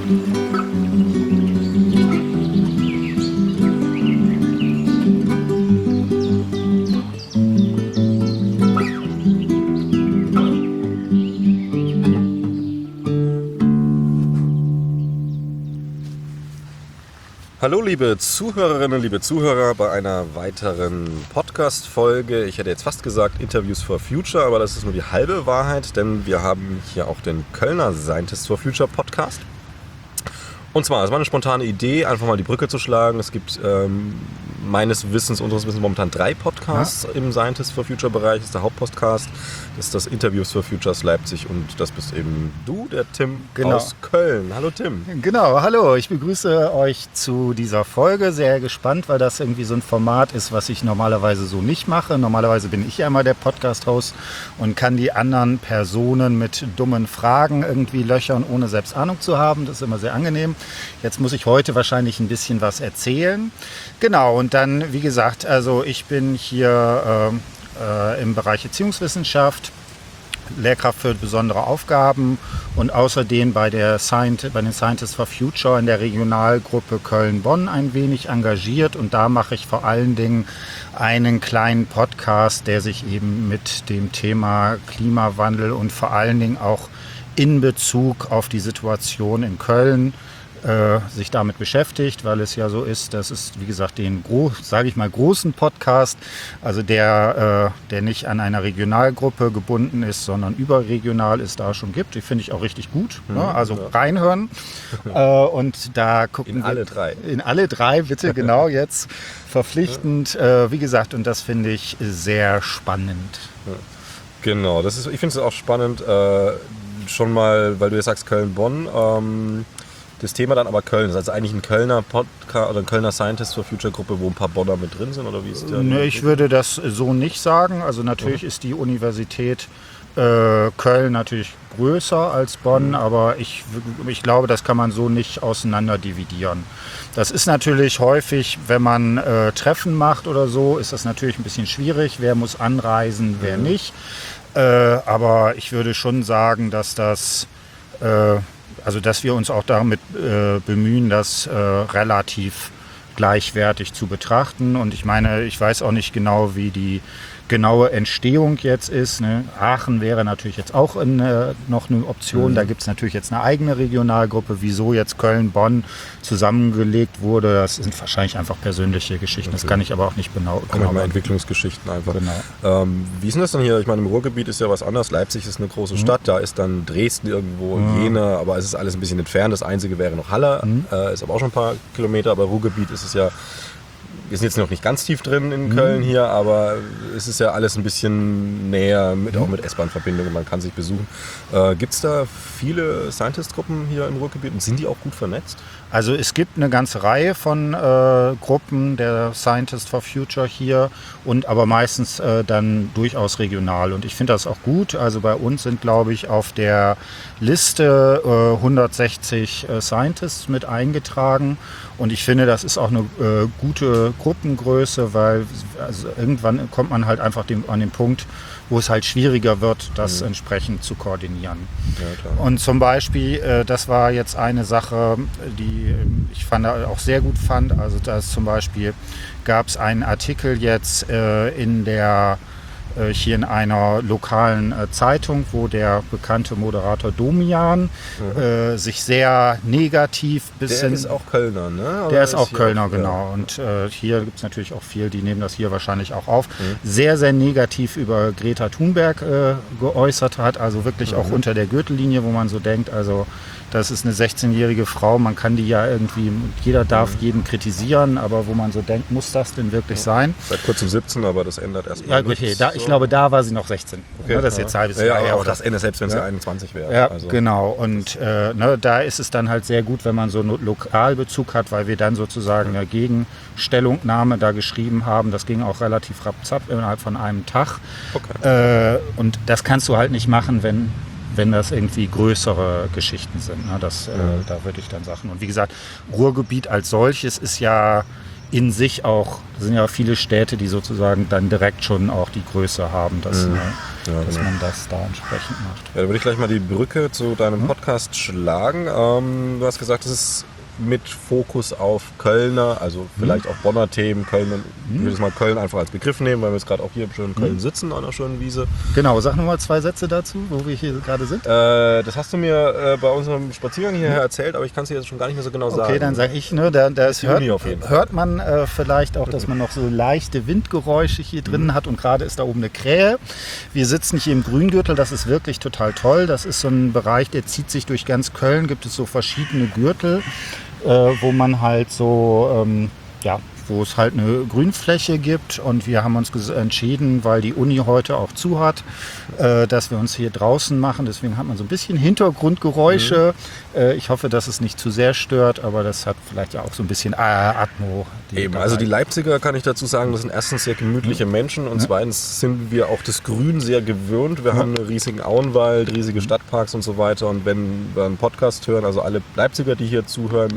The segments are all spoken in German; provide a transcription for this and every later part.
Hallo liebe Zuhörerinnen, liebe Zuhörer bei einer weiteren Podcast-Folge. Ich hätte jetzt fast gesagt Interviews for Future, aber das ist nur die halbe Wahrheit, denn wir haben hier auch den Kölner Scientists for Future Podcast. Und zwar, es war eine spontane Idee, einfach mal die Brücke zu schlagen. Es gibt unseres Wissens momentan 3 Podcasts im Scientists for Future Bereich. Das ist der Hauptpodcast, das ist das Interviews for Futures Leipzig und das bist eben du, der Tim aus Köln. Hallo Tim. Genau, hallo. Ich begrüße euch zu dieser Folge. Sehr gespannt, weil das irgendwie so ein Format ist, was ich normalerweise so nicht mache. Normalerweise bin ich ja immer der Podcast-Host und kann die anderen Personen mit dummen Fragen irgendwie löchern, ohne selbst Ahnung zu haben. Das ist immer sehr angenehm. Jetzt muss ich heute wahrscheinlich ein bisschen was erzählen. Genau, und dann, wie gesagt, also ich bin hier im Bereich Erziehungswissenschaft, Lehrkraft für besondere Aufgaben und außerdem bei den Scientists for Future in der Regionalgruppe Köln-Bonn ein wenig engagiert. Und da mache ich vor allen Dingen einen kleinen Podcast, der sich eben mit dem Thema Klimawandel und vor allen Dingen auch in Bezug auf die Situation in Köln sich damit beschäftigt, weil es ja so ist, dass es, wie gesagt, den großen Podcast, also der nicht an einer Regionalgruppe gebunden ist, sondern überregional ist, da schon gibt. Die finde ich auch richtig gut. Ne? Also reinhören und da gucken wir. In alle drei, bitte, genau, jetzt verpflichtend. Wie gesagt, und das finde ich sehr spannend. Genau, ich finde es auch spannend, schon mal, weil du jetzt sagst Köln-Bonn, das Thema dann aber Köln ist also eigentlich ein Kölner Podcast oder ein Kölner Scientists for Future Gruppe, wo ein paar Bonner mit drin sind, oder wie ist der? Nee, ich würde das so nicht sagen. Also natürlich ist die Universität Köln natürlich größer als Bonn, aber ich glaube, das kann man so nicht auseinander dividieren. Das ist natürlich häufig, wenn man Treffen macht oder so, ist das natürlich ein bisschen schwierig. Wer muss anreisen, wer nicht. Aber ich würde schon sagen, dass dass wir uns auch damit bemühen, das relativ gleichwertig zu betrachten. Und ich meine, ich weiß auch nicht genau, wie die genaue Entstehung jetzt ist. Ne? Aachen wäre natürlich jetzt auch noch eine Option. Da gibt es natürlich jetzt eine eigene Regionalgruppe. Wieso jetzt Köln-Bonn zusammengelegt wurde, das sind wahrscheinlich einfach persönliche Geschichten. Das kann ich aber auch nicht genau Entwicklungsgeschichten einfach. Genau. Wie ist denn das dann hier? Ich meine, im Ruhrgebiet ist ja was anderes. Leipzig ist eine große Stadt. Da ist dann Dresden irgendwo, Jena, aber es ist alles ein bisschen entfernt. Das Einzige wäre noch Halle. Ist aber auch schon ein paar Kilometer. Aber Ruhrgebiet ist es ja... Wir sind jetzt noch nicht ganz tief drin in Köln hier, aber es ist ja alles ein bisschen näher, auch mit S-Bahn-Verbindungen, man kann sich besuchen. Gibt es da viele Scientist-Gruppen hier im Ruhrgebiet und sind die auch gut vernetzt? Also es gibt eine ganze Reihe von Gruppen der Scientists for Future hier und aber meistens dann durchaus regional. Und ich finde das auch gut. Also bei uns sind, glaube ich, auf der Liste 160 Scientists mit eingetragen. Und ich finde, das ist auch eine gute Gruppengröße, weil also irgendwann kommt man halt einfach an den Punkt, wo es halt schwieriger wird, das entsprechend zu koordinieren. Ja, klar. Und zum Beispiel, das war jetzt eine Sache, die ich auch sehr gut fand. Also das zum Beispiel gab es einen Artikel jetzt hier in einer lokalen Zeitung, wo der bekannte Moderator Domian sich sehr negativ Der ist auch Kölner, ne? Der ist auch Kölner, genau. Und hier gibt es natürlich auch viel, die nehmen das hier wahrscheinlich auch auf. Sehr, sehr negativ über Greta Thunberg geäußert hat, also wirklich auch unter der Gürtellinie, wo man so denkt, also das ist eine 16-jährige Frau, man kann die ja irgendwie, jeder darf jeden kritisieren, aber wo man so denkt, muss das denn wirklich sein? Seit kurzem 17, aber das ändert erstmal nichts. Okay, ich glaube, da war sie noch 16. Okay, das ist jetzt halbes Jahr ja, her. auch das ändert, selbst wenn sie 21 wäre. Ja, also. Genau. Und da ist es dann halt sehr gut, wenn man so einen Lokalbezug hat, weil wir dann sozusagen eine Gegenstellungnahme da geschrieben haben. Das ging auch relativ rapzapp innerhalb von einem Tag. Okay. Und das kannst du halt nicht machen, wenn das irgendwie größere Geschichten sind. Ne? Da würde ich dann Sachen. Und wie gesagt, Ruhrgebiet als solches ist ja in sich auch, das sind ja viele Städte, die sozusagen dann direkt schon auch die Größe haben, dass man das da entsprechend macht. Ja, dann würde ich gleich mal die Brücke zu deinem Podcast schlagen. Du hast gesagt, es ist mit Fokus auf Kölner, also vielleicht auch Bonner Themen, Köln. Ich würde jetzt mal Köln einfach als Begriff nehmen, weil wir jetzt gerade auch hier im schönen Köln sitzen, an einer schönen Wiese. Genau, sag nochmal 2 Sätze dazu, wo wir hier gerade sind. Das hast du mir bei unserem Spaziergang hierher erzählt, aber ich kann es dir jetzt schon gar nicht mehr so genau sagen. Okay, dann sage ich, hört man vielleicht auch, dass man noch so leichte Windgeräusche hier drin hat und gerade ist da oben eine Krähe. Wir sitzen hier im Grüngürtel, das ist wirklich total toll. Das ist so ein Bereich, der zieht sich durch ganz Köln, gibt es so verschiedene Gürtel, wo man halt so, wo es halt eine Grünfläche gibt und wir haben uns entschieden, weil die Uni heute auch zu hat, dass wir uns hier draußen machen. Deswegen hat man so ein bisschen Hintergrundgeräusche. Ich hoffe, dass es nicht zu sehr stört, aber das hat vielleicht ja auch so ein bisschen Atmo. Eben, also die Leipziger, kann ich dazu sagen, das sind erstens sehr gemütliche Menschen und zweitens sind wir auch das Grün sehr gewöhnt. Wir haben einen riesigen Auenwald, riesige Stadtparks und so weiter und wenn wir einen Podcast hören, also alle Leipziger, die hier zuhören,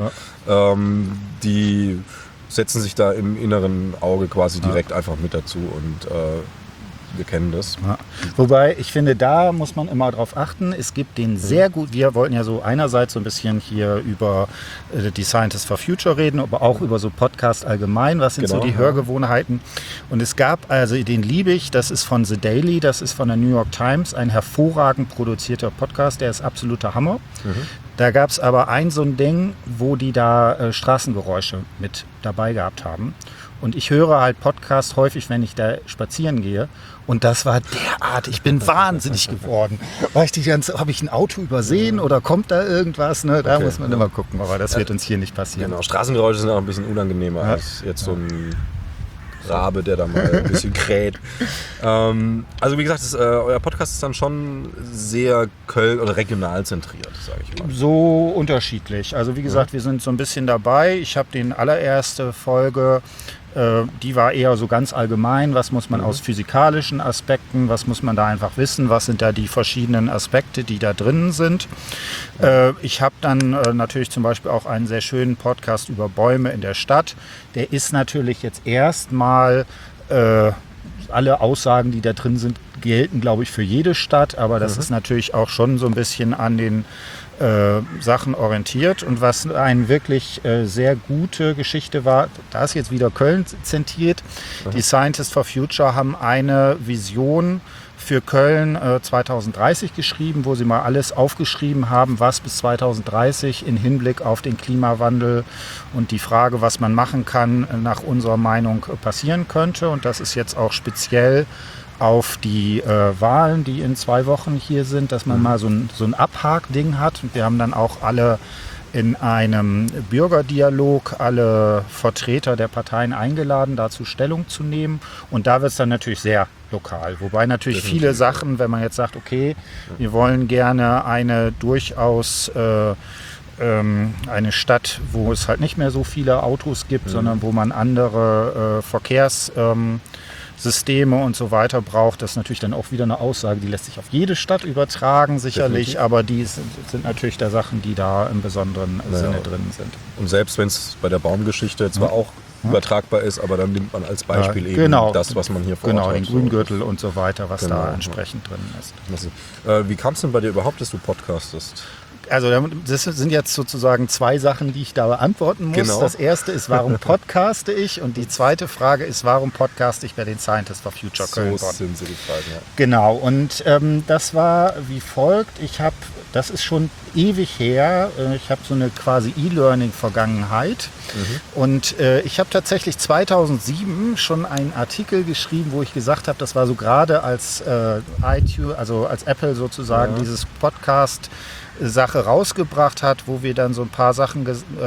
die setzen sich da im inneren Auge quasi direkt einfach mit dazu und wir kennen das. Ja. Wobei, ich finde, da muss man immer drauf achten. Es gibt den sehr gut, wir wollten ja so einerseits so ein bisschen hier über die Scientists for Future reden, aber auch über so Podcast allgemein. Was sind so die Hörgewohnheiten? Und es gab, also den liebe ich, das ist von The Daily, das ist von der New York Times, ein hervorragend produzierter Podcast, der ist absoluter Hammer. Da gab es aber so ein Ding, wo die da Straßengeräusche mit dabei gehabt haben. Und ich höre halt Podcasts häufig, wenn ich da spazieren gehe. Und das war derart, ich bin wahnsinnig geworden. Weil habe ich ein Auto übersehen oder kommt da irgendwas? Ne? Da muss man immer gucken, aber das wird uns hier nicht passieren. Genau, Straßengeräusche sind auch ein bisschen unangenehmer als jetzt so ein Rabe, der da mal ein bisschen kräht. Also wie gesagt, euer Podcast ist dann schon sehr Köln- oder regional zentriert, sage ich mal. So unterschiedlich. Also wie gesagt, wir sind so ein bisschen dabei. Ich habe den allererste Folge, die war eher so ganz allgemein. Was muss man aus physikalischen Aspekten, was muss man da einfach wissen, was sind da die verschiedenen Aspekte, die da drin sind. Ich habe dann natürlich zum Beispiel auch einen sehr schönen Podcast über Bäume in der Stadt. Der ist natürlich jetzt erstmal, alle Aussagen, die da drin sind, gelten, glaube ich, für jede Stadt, aber das ist natürlich auch schon so ein bisschen an den Sachen orientiert. Und was eine wirklich sehr gute Geschichte war, da ist jetzt wieder Köln zentriert. Die Scientists for Future haben eine Vision für Köln 2030 geschrieben, wo sie mal alles aufgeschrieben haben, was bis 2030 in Hinblick auf den Klimawandel und die Frage, was man machen kann, nach unserer Meinung passieren könnte. Und das ist jetzt auch speziell auf die Wahlen, die in 2 Wochen hier sind, dass man mal so ein Abhak-Ding hat. Und wir haben dann auch alle in einem Bürgerdialog alle Vertreter der Parteien eingeladen, dazu Stellung zu nehmen. Und da wird es dann natürlich sehr lokal. Wobei natürlich viele Sachen, wenn man jetzt sagt, okay, wir wollen gerne eine durchaus eine Stadt, wo es halt nicht mehr so viele Autos gibt, sondern wo man andere Verkehrssysteme und so weiter braucht. Das ist natürlich dann auch wieder eine Aussage, die lässt sich auf jede Stadt übertragen, sicherlich, definitiv. Aber die sind natürlich da Sachen, die da im besonderen Sinne drin sind. Und selbst wenn es bei der Baumgeschichte zwar auch übertragbar ist, aber dann nimmt man als Beispiel eben das, was man hier vor Ort hat. Genau, den Grüngürtel und so weiter, was da entsprechend drin ist. Wie kam es denn bei dir überhaupt, dass du podcastest? Also das sind jetzt sozusagen 2 Sachen, die ich da beantworten muss. Genau. Das erste ist, warum podcaste ich? Und die zweite Frage ist, warum podcaste ich bei den Scientists for Future Köln? So sind sie die Fragen, ja. Genau, und das war wie folgt. Das ist schon ewig her. Ich habe so eine quasi E-Learning-Vergangenheit. Und ich habe tatsächlich 2007 schon einen Artikel geschrieben, wo ich gesagt habe, das war so gerade als iTunes, also als Apple sozusagen dieses Podcast-Sache rausgebracht hat, wo wir dann so ein paar Sachen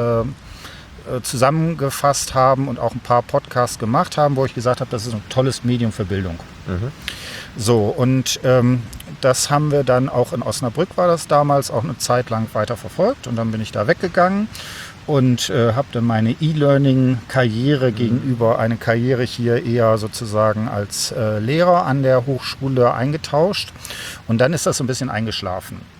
zusammengefasst haben und auch ein paar Podcasts gemacht haben, wo ich gesagt habe, das ist ein tolles Medium für Bildung. So, und das haben wir dann auch in Osnabrück, war das damals, auch eine Zeit lang weiter verfolgt und dann bin ich da weggegangen und habe dann meine E-Learning-Karriere gegenüber eine Karriere hier eher sozusagen als Lehrer an der Hochschule eingetauscht und dann ist das so ein bisschen eingeschlafen.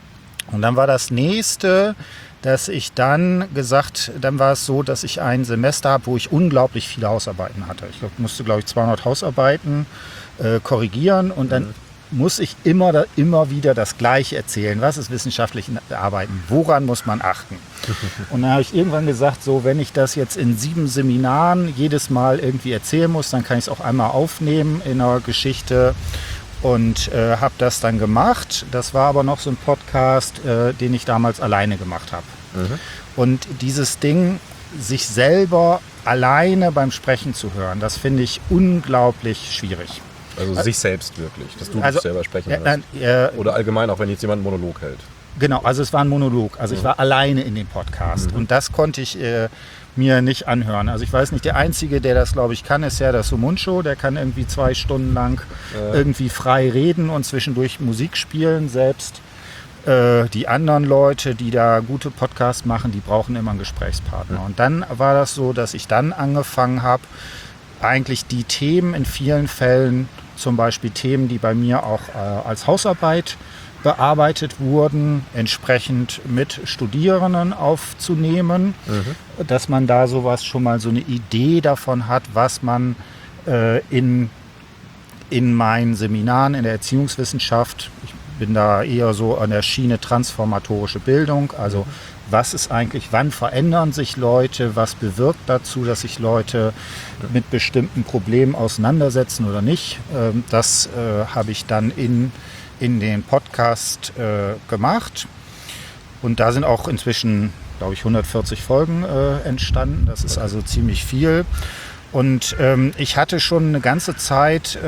Und dann war das nächste, dass ich dann war es so, dass ich ein Semester habe, wo ich unglaublich viele Hausarbeiten hatte. Ich musste, glaube ich, 200 Hausarbeiten korrigieren und dann muss ich immer wieder das Gleiche erzählen. Was ist wissenschaftlich Arbeiten? Woran muss man achten? Und dann habe ich irgendwann gesagt, so, wenn ich das jetzt in 7 Seminaren jedes Mal irgendwie erzählen muss, dann kann ich es auch einmal aufnehmen in einer Geschichte und habe das dann gemacht. Das war aber noch so ein Podcast, den ich damals alleine gemacht habe. Und dieses Ding, sich selber alleine beim Sprechen zu hören, das finde ich unglaublich schwierig. Also sich selbst wirklich, dass du dich selber sprechen lässt. Oder allgemein, auch wenn jetzt jemand einen Monolog hält. Genau, also es war ein Monolog. Also ich war alleine in dem Podcast. Und das konnte ich mir nicht anhören. Also ich weiß nicht, der Einzige, der das, glaube ich, kann, ist ja das Sumuncho. Der kann irgendwie 2 Stunden lang irgendwie frei reden und zwischendurch Musik spielen. Selbst die anderen Leute, die da gute Podcasts machen, die brauchen immer einen Gesprächspartner. Und dann war das so, dass ich dann angefangen habe, eigentlich die Themen in vielen Fällen, zum Beispiel Themen, die bei mir auch als Hausarbeit bearbeitet wurden, entsprechend mit Studierenden aufzunehmen, dass man da sowas schon mal so eine Idee davon hat, was man in meinen Seminaren in der Erziehungswissenschaft, ich bin da eher so an der Schiene transformatorische Bildung, also was ist eigentlich, wann verändern sich Leute, was bewirkt dazu, dass sich Leute mit bestimmten Problemen auseinandersetzen oder nicht. Das habe ich dann in den Podcast gemacht. Und da sind auch inzwischen, glaube ich, 140 Folgen entstanden. Das ist also ziemlich viel. Und ich hatte schon eine ganze Zeit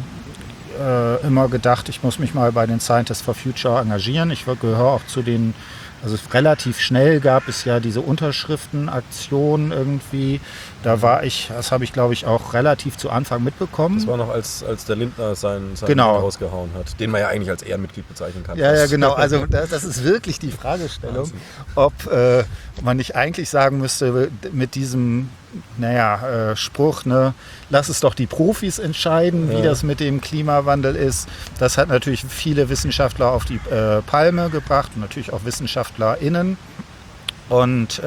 immer gedacht, ich muss mich mal bei den Scientists for Future engagieren. Ich gehöre auch zu den, also relativ schnell gab es ja diese Unterschriftenaktion irgendwie. Da war ich, das habe ich, glaube ich, auch relativ zu Anfang mitbekommen. Das war noch, als der Lindner seinen genau. rausgehauen hat, den man ja eigentlich als Ehrenmitglied bezeichnen kann. Ja, genau. Also das ist wirklich die Fragestellung, ob man nicht eigentlich sagen müsste mit diesem Spruch, ne, lass es doch die Profis entscheiden, wie das mit dem Klimawandel ist. Das hat natürlich viele Wissenschaftler auf die Palme gebracht und natürlich auch WissenschaftlerInnen. Und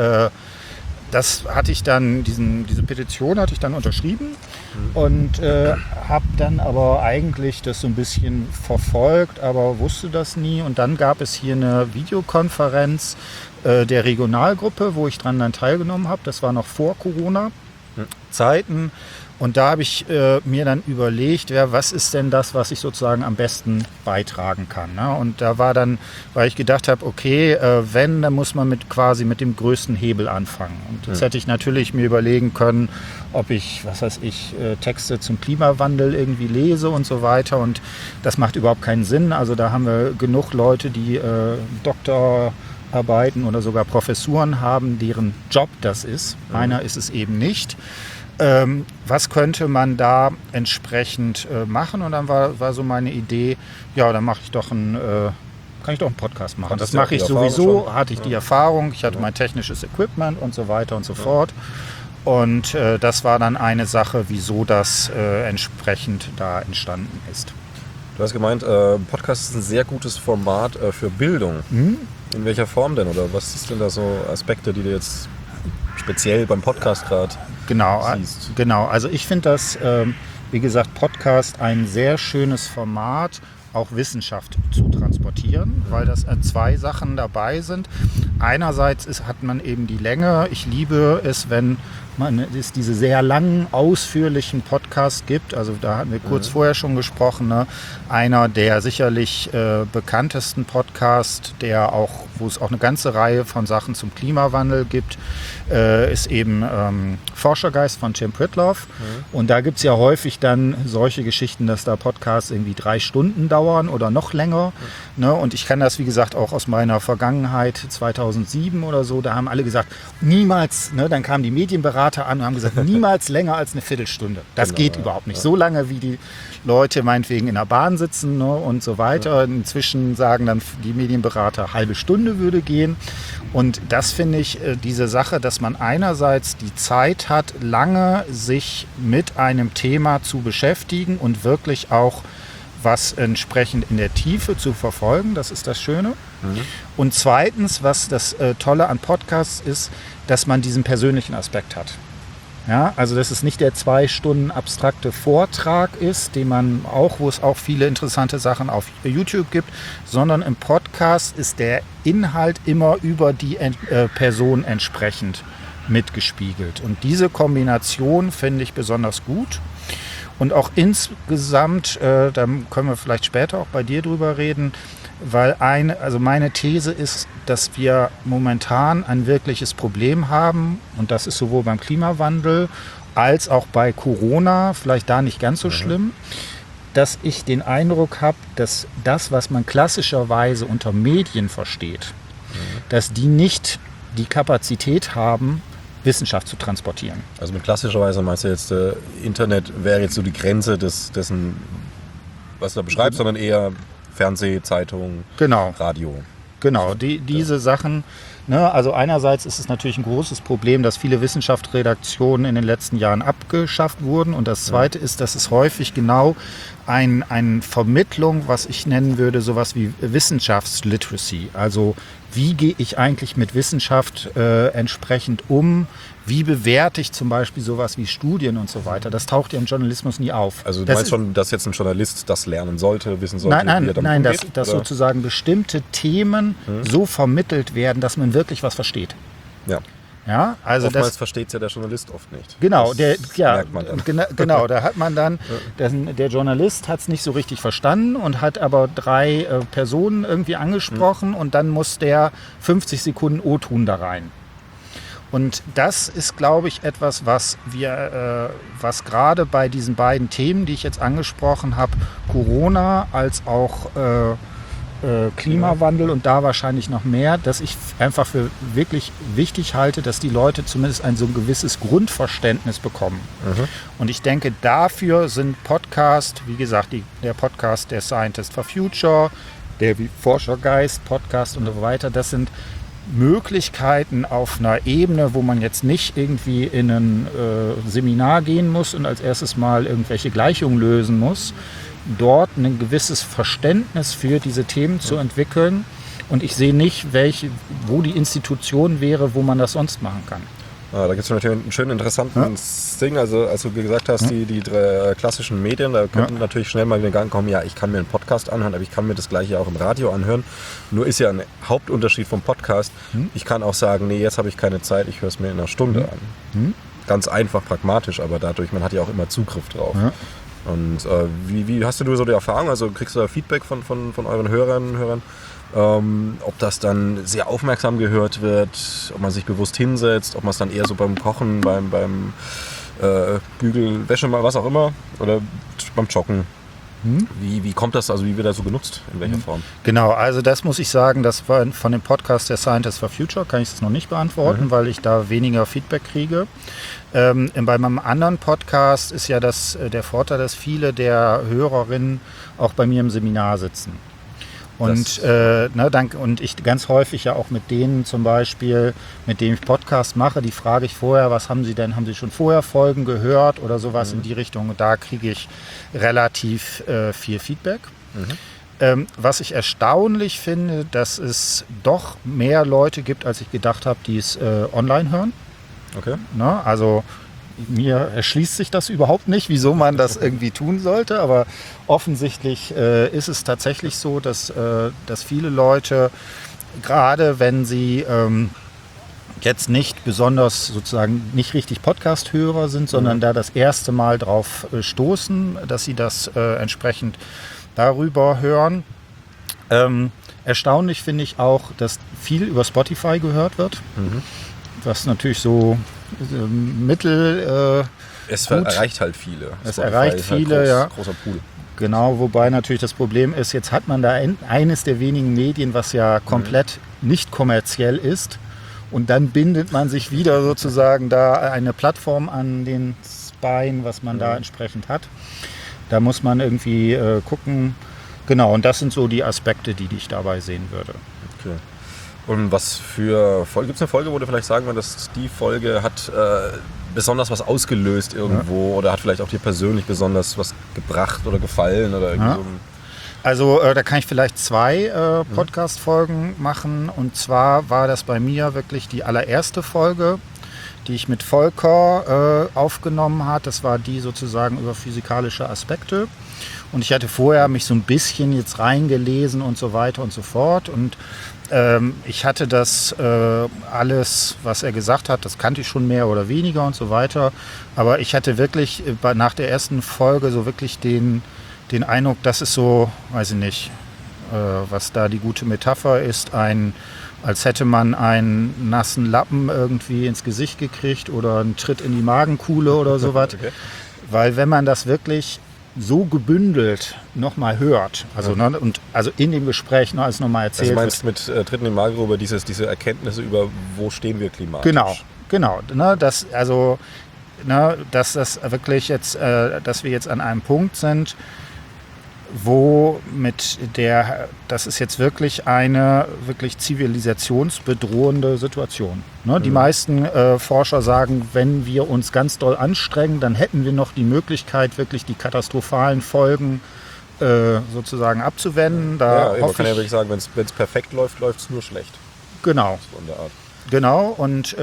das hatte ich dann, diese Petition hatte ich dann unterschrieben und habe dann aber eigentlich das so ein bisschen verfolgt, aber wusste das nie. Und dann gab es hier eine Videokonferenz der Regionalgruppe, wo ich dran dann teilgenommen habe. Das war noch vor Corona-Zeiten. Und da habe ich mir dann überlegt, was ist denn das, was ich sozusagen am besten beitragen kann. Ne? Und da war dann, weil ich gedacht habe, okay, dann muss man mit dem größten Hebel anfangen. Und jetzt hätte ich natürlich mir überlegen können, ob ich, Texte zum Klimawandel irgendwie lese und so weiter. Und das macht überhaupt keinen Sinn. Also da haben wir genug Leute, die Doktorarbeiten oder sogar Professuren haben, deren Job das ist. Meiner ist es eben nicht. Was könnte man da entsprechend machen? Und dann war so meine Idee, ja, dann kann ich doch einen Podcast machen. Das mache ich sowieso, hatte ich die Erfahrung, ich hatte mein technisches Equipment und so weiter und so fort. Und das war dann eine Sache, wieso das entsprechend da entstanden ist. Du hast gemeint, Podcast ist ein sehr gutes Format für Bildung. In welcher Form denn? Oder was ist denn da so Aspekte, die du jetzt speziell beim Podcast gerade siehst? Genau, also ich finde das, wie gesagt, Podcast ein sehr schönes Format, auch Wissenschaft zu transportieren, weil das 2 Sachen dabei sind. Einerseits hat man eben die Länge. Ich liebe es, wenn es diese sehr langen, ausführlichen Podcasts gibt. Also da hatten wir kurz vorher schon gesprochen. Ne? Einer der sicherlich bekanntesten Podcasts, wo es auch eine ganze Reihe von Sachen zum Klimawandel gibt, ist eben Forschergeist von Jim Pritloff. Und da gibt es ja häufig dann solche Geschichten, dass da Podcasts irgendwie 3 Stunden dauern oder noch länger. Ne? Und ich kann das, wie gesagt, auch aus meiner Vergangenheit, 2007 oder so, da haben alle gesagt, niemals, ne? Dann kamen die Medienberater an und haben gesagt, niemals länger als eine Viertelstunde. Das geht überhaupt nicht. So lange, wie die Leute meinetwegen in der Bahn sitzen, ne? Und so weiter. Inzwischen sagen dann die Medienberater, halbe Stunde würde gehen. Und das finde ich diese Sache, dass man einerseits die Zeit hat, lange sich mit einem Thema zu beschäftigen und wirklich auch was entsprechend in der Tiefe zu verfolgen. Das ist das Schöne. Und zweitens, was das Tolle an Podcasts ist, dass man diesen persönlichen Aspekt hat. Ja, also dass es nicht der 2 Stunden abstrakte Vortrag ist, wo es auch viele interessante Sachen auf YouTube gibt, sondern im Podcast ist der Inhalt immer über die Person entsprechend mitgespiegelt. Und diese Kombination finde ich besonders gut. Und auch insgesamt, da können wir vielleicht später auch bei dir drüber reden, weil meine These ist, dass wir momentan ein wirkliches Problem haben, und das ist sowohl beim Klimawandel als auch bei Corona, vielleicht da nicht ganz so schlimm, dass ich den Eindruck habe, dass das, was man klassischerweise unter Medien versteht, dass die nicht die Kapazität haben, Wissenschaft zu transportieren. Also mit klassischerweise meinst du jetzt, Internet wäre jetzt so die Grenze dessen, was du da beschreibst, sondern eher Fernseh, Zeitung, Radio. Genau, diese Sachen. Ne, also einerseits ist es natürlich ein großes Problem, dass viele Wissenschaftsredaktionen in den letzten Jahren abgeschafft wurden. Und das Zweite ist, dass es häufig genau eine Vermittlung, was ich nennen würde, sowas wie Wissenschaftsliteracy. Also wie gehe ich eigentlich mit Wissenschaft entsprechend um? Wie bewerte ich zum Beispiel sowas wie Studien und so weiter? Das taucht ja im Journalismus nie auf. Also du meinst schon, dass jetzt ein Journalist das lernen sollte, wissen sollte, wie er damit umgeht? Dass sozusagen bestimmte Themen so vermittelt werden, dass man wirklich was versteht. Ja, also oftmals versteht es ja der Journalist oft nicht. Genau, merkt man dann. Genau, da hat man dann, der Journalist hat es nicht so richtig verstanden und hat aber 3 Personen irgendwie angesprochen und dann muss der 50 Sekunden O-Ton da rein. Und das ist, glaube ich, etwas, was gerade bei diesen beiden Themen, die ich jetzt angesprochen habe, Corona als auch Klimawandel und da wahrscheinlich noch mehr, dass ich einfach für wirklich wichtig halte, dass die Leute zumindest so ein gewisses Grundverständnis bekommen. Und ich denke, dafür sind Podcasts, wie gesagt, der Podcast der Scientist for Future, der Forschergeist Podcast und so weiter, das sind Möglichkeiten auf einer Ebene, wo man jetzt nicht irgendwie in ein Seminar gehen muss und als erstes mal irgendwelche Gleichungen lösen muss, dort ein gewisses Verständnis für diese Themen zu entwickeln. Und ich sehe nicht, wo die Institution wäre, wo man das sonst machen kann. Da gibt es natürlich einen schönen interessanten Ding. Also als du gesagt hast, die 3 klassischen Medien, da könnten natürlich schnell mal in den Gang kommen, ja, ich kann mir einen Podcast anhören, aber ich kann mir das gleiche auch im Radio anhören. Nur ist ja ein Hauptunterschied vom Podcast. Ich kann auch sagen, nee, jetzt habe ich keine Zeit, ich höre es mir in einer Stunde an. Ganz einfach, pragmatisch, aber dadurch, man hat ja auch immer Zugriff drauf. Und wie hast du so die Erfahrung? Also kriegst du da Feedback von euren Hörerinnen und Hörern? Ob das dann sehr aufmerksam gehört wird, ob man sich bewusst hinsetzt, ob man es dann eher so beim Kochen, beim Bügeln, Wäsche mal, was auch immer, oder beim Joggen. Wie kommt das, also wie wird das so genutzt, in welcher Form? Genau, also das muss ich sagen, das war von dem Podcast der Scientist for Future, kann ich das noch nicht beantworten, weil ich da weniger Feedback kriege. Bei meinem anderen Podcast ist ja der Vorteil, dass viele der Hörerinnen auch bei mir im Seminar sitzen. Und, und ich ganz häufig ja auch mit denen zum Beispiel, mit denen ich Podcast mache, die frage ich vorher, was haben sie denn? Haben sie schon vorher Folgen gehört oder sowas in die Richtung? Und da kriege ich relativ viel Feedback. Was ich erstaunlich finde, dass es doch mehr Leute gibt, als ich gedacht habe, die es online hören. Okay. Also mir erschließt sich das überhaupt nicht, wieso man das irgendwie tun sollte, aber offensichtlich ist es tatsächlich so, dass viele Leute, gerade wenn sie jetzt nicht besonders sozusagen nicht richtig Podcast-Hörer sind, sondern da das erste Mal drauf stoßen, dass sie das entsprechend darüber hören. Erstaunlich finde ich auch, dass viel über Spotify gehört wird, was natürlich so mittel es erreicht halt viele. Es erreicht viele, halt großer Pool. Genau, wobei natürlich das Problem ist, jetzt hat man da eines der wenigen Medien, was ja komplett nicht kommerziell ist. Und dann bindet man sich wieder sozusagen da eine Plattform an den Bein, was man da entsprechend hat. Da muss man irgendwie gucken. Genau, und das sind so die Aspekte, die ich dabei sehen würde. Okay. Und was für Folge? Gibt es eine Folge, wo du vielleicht sagen würdest, dass die Folge hat besonders was ausgelöst irgendwo oder hat vielleicht auch dir persönlich besonders was gebracht oder gefallen oder irgendwie so ein Also da kann ich vielleicht 2 Podcast-Folgen machen. Und zwar war das bei mir wirklich die allererste Folge, die ich mit Volker aufgenommen habe. Das war die sozusagen über physikalische Aspekte. Und ich hatte vorher mich so ein bisschen jetzt reingelesen und so weiter und so fort. Und ich hatte das alles, was er gesagt hat, das kannte ich schon mehr oder weniger und so weiter. Aber ich hatte wirklich nach der ersten Folge so wirklich den Eindruck, das ist so, weiß ich nicht, was da die gute Metapher ist, als hätte man einen nassen Lappen irgendwie ins Gesicht gekriegt oder einen Tritt in die Magenkuhle oder sowas. Okay. Weil wenn man das wirklich so gebündelt nochmal hört, also, ne, und also in dem Gespräch alles nochmal erzählt. Also meinst mit Tritt in die Magengrube diese Erkenntnisse über, wo stehen wir klimatisch? Genau. Ne, dass das wirklich jetzt, dass wir jetzt an einem Punkt sind, wo das ist jetzt wirklich eine wirklich zivilisationsbedrohende Situation. Ne? Die meisten Forscher sagen, wenn wir uns ganz doll anstrengen, dann hätten wir noch die Möglichkeit, wirklich die katastrophalen Folgen sozusagen abzuwenden. Man kann ja wirklich sagen, wenn es perfekt läuft, läuft es nur schlecht. Genau. So in der Art. Genau, und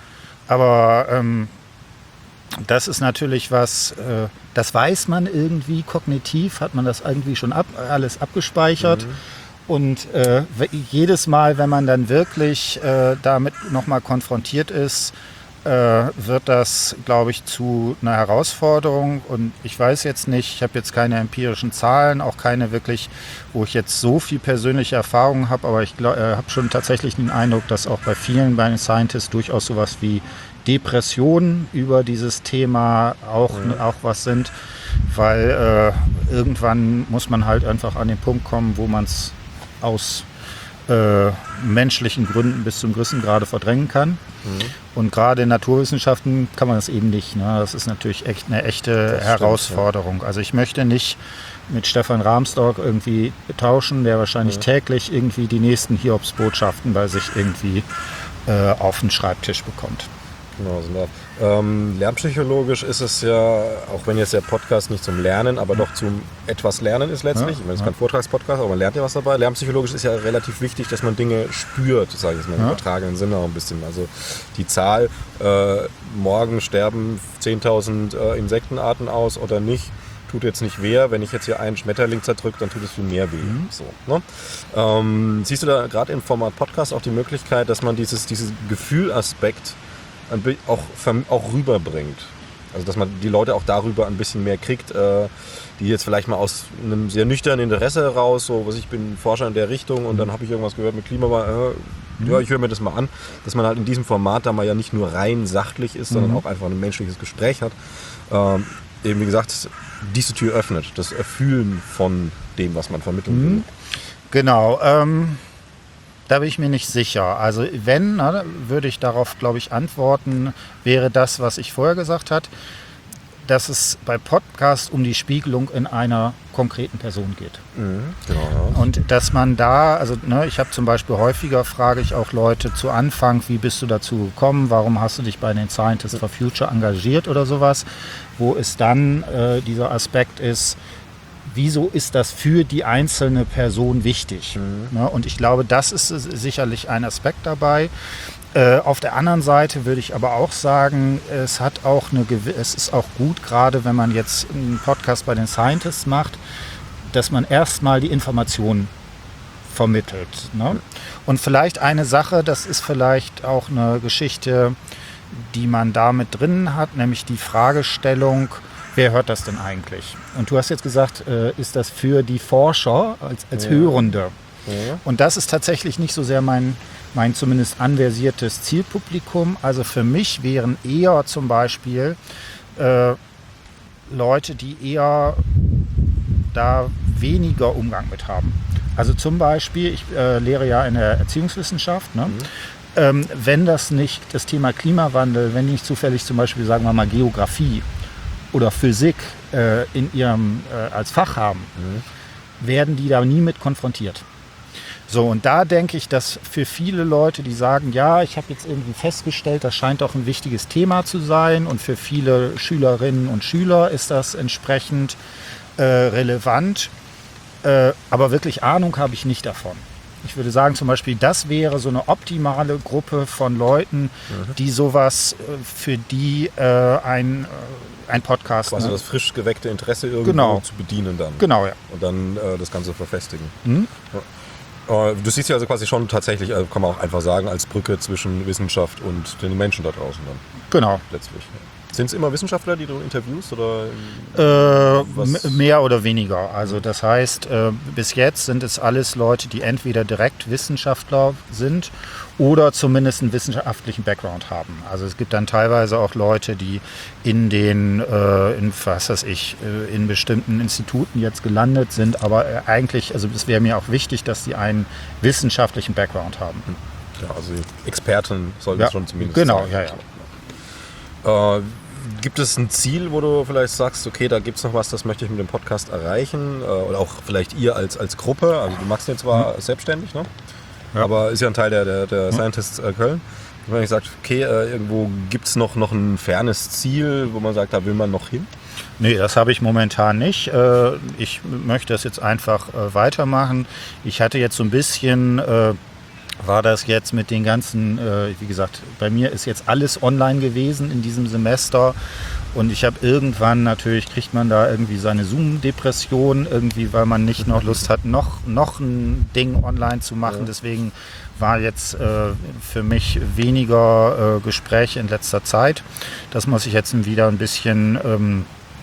aber das ist natürlich was, das weiß man irgendwie, kognitiv hat man das irgendwie schon alles abgespeichert. Und jedes Mal, wenn man dann wirklich damit nochmal konfrontiert ist, wird das, glaube ich, zu einer Herausforderung. Und ich weiß jetzt nicht, ich habe jetzt keine empirischen Zahlen, auch keine wirklich, wo ich jetzt so viel persönliche Erfahrung habe, aber ich habe schon tatsächlich den Eindruck, dass auch bei vielen, bei den Scientists durchaus sowas wie Depressionen über dieses Thema auch was sind, weil irgendwann muss man halt einfach an den Punkt kommen, wo man es aus menschlichen Gründen bis zum gewissen Grade verdrängen kann. Und gerade in Naturwissenschaften kann man das eben nicht. Ne? Das ist natürlich echt eine echte Herausforderung. Stimmt, ja. Also ich möchte nicht mit Stefan Rahmstorck irgendwie tauschen, der wahrscheinlich täglich irgendwie die nächsten Hiobsbotschaften bei sich irgendwie auf den Schreibtisch bekommt. Genau, lernpsychologisch ist es ja, auch wenn jetzt der Podcast nicht zum Lernen, aber doch zum etwas Lernen ist letztlich. Ich meine, es ist kein Vortragspodcast, aber man lernt ja was dabei. Lernpsychologisch ist ja relativ wichtig, dass man Dinge spürt, sage ich jetzt mal im übertragenen Sinne auch ein bisschen. Also die Zahl, morgen sterben 10.000 Insektenarten aus oder nicht, tut jetzt nicht weh. Wenn ich jetzt hier einen Schmetterling zerdrücke, dann tut es viel mehr weh. So, ne? Siehst du da gerade im Format Podcast auch die Möglichkeit, dass man diesen Gefühlaspekt auch rüberbringt. Also dass man die Leute auch darüber ein bisschen mehr kriegt, die jetzt vielleicht mal aus einem sehr nüchternen Interesse heraus, so was ich bin Forscher in der Richtung und dann habe ich irgendwas gehört mit Klimawandel, ich höre mir das mal an, dass man halt in diesem Format da mal ja nicht nur rein sachlich ist, sondern auch einfach ein menschliches Gespräch hat. Eben wie gesagt, diese Tür öffnet, das Erfühlen von dem, was man vermitteln will. Genau, da bin ich mir nicht sicher. Also wenn, würde ich darauf, glaube ich, antworten, wäre das, was ich vorher gesagt habe, dass es bei Podcast um die Spiegelung in einer konkreten Person geht. Genau. Und dass man da, also ich habe zum Beispiel häufiger, frage ich auch Leute zu Anfang, wie bist du dazu gekommen, warum hast du dich bei den Scientists for Future engagiert oder sowas, wo es dann dieser Aspekt ist, wieso ist das für die einzelne Person wichtig? Und ich glaube, das ist sicherlich ein Aspekt dabei. Auf der anderen Seite würde ich aber auch sagen, es ist auch gut, gerade wenn man jetzt einen Podcast bei den Scientists macht, dass man erstmal die Informationen vermittelt. Ne? Und vielleicht eine Sache, das ist vielleicht auch eine Geschichte, die man da mit drin hat, nämlich die Fragestellung, wer hört das denn eigentlich? Und du hast jetzt gesagt, ist das für die Forscher als Hörende? Ja. Und das ist tatsächlich nicht so sehr mein zumindest anversiertes Zielpublikum. Also für mich wären eher zum Beispiel Leute, die eher da weniger Umgang mit haben. Also zum Beispiel, ich lehre ja in der Erziehungswissenschaft, ne? Wenn das nicht das Thema Klimawandel, wenn nicht zufällig zum Beispiel, sagen wir mal, Geografie oder Physik in ihrem als Fach haben, werden die da nie mit konfrontiert. So, und da denke ich, dass für viele Leute, die sagen, ja, ich habe jetzt irgendwie festgestellt, das scheint doch ein wichtiges Thema zu sein und für viele Schülerinnen und Schüler ist das entsprechend relevant. Aber wirklich Ahnung habe ich nicht davon. Ich würde sagen zum Beispiel, das wäre so eine optimale Gruppe von Leuten, die sowas, für die ein Podcast... Quasi das frisch geweckte Interesse irgendwo zu bedienen dann. Genau, ja. Und dann das Ganze verfestigen. Ja. Du siehst ja also quasi schon tatsächlich, kann man auch einfach sagen, als Brücke zwischen Wissenschaft und den Menschen da draußen dann. Genau. Letztlich. Sind es immer Wissenschaftler, die du interviewst? Oder mehr oder weniger. Also das heißt, bis jetzt sind es alles Leute, die entweder direkt Wissenschaftler sind oder zumindest einen wissenschaftlichen Background haben. Also es gibt dann teilweise auch Leute, die in bestimmten Instituten jetzt gelandet sind, aber eigentlich, also es wäre mir auch wichtig, dass die einen wissenschaftlichen Background haben. Ja, also Experten sollten es schon zumindest genau, sein. Ja. Gibt es ein Ziel, wo du vielleicht sagst, okay, da gibt es noch was, das möchte ich mit dem Podcast erreichen? Oder auch vielleicht ihr als Gruppe? Also du machst den zwar selbstständig, ne? Ja. Aber ist ja ein Teil der Scientists Köln. Wenn ich sage, okay, irgendwo gibt es noch ein fernes Ziel, wo man sagt, da will man noch hin? Nee, das habe ich momentan nicht. Ich möchte das jetzt einfach weitermachen. Ich hatte jetzt so ein bisschen... war das jetzt mit den ganzen, wie gesagt, bei mir ist jetzt alles online gewesen in diesem Semester und ich habe irgendwann, natürlich kriegt man da irgendwie seine Zoom-Depression, irgendwie, weil man nicht noch Lust hat, noch ein Ding online zu machen. Ja. Deswegen war jetzt für mich weniger Gespräche in letzter Zeit. Das muss ich jetzt wieder ein bisschen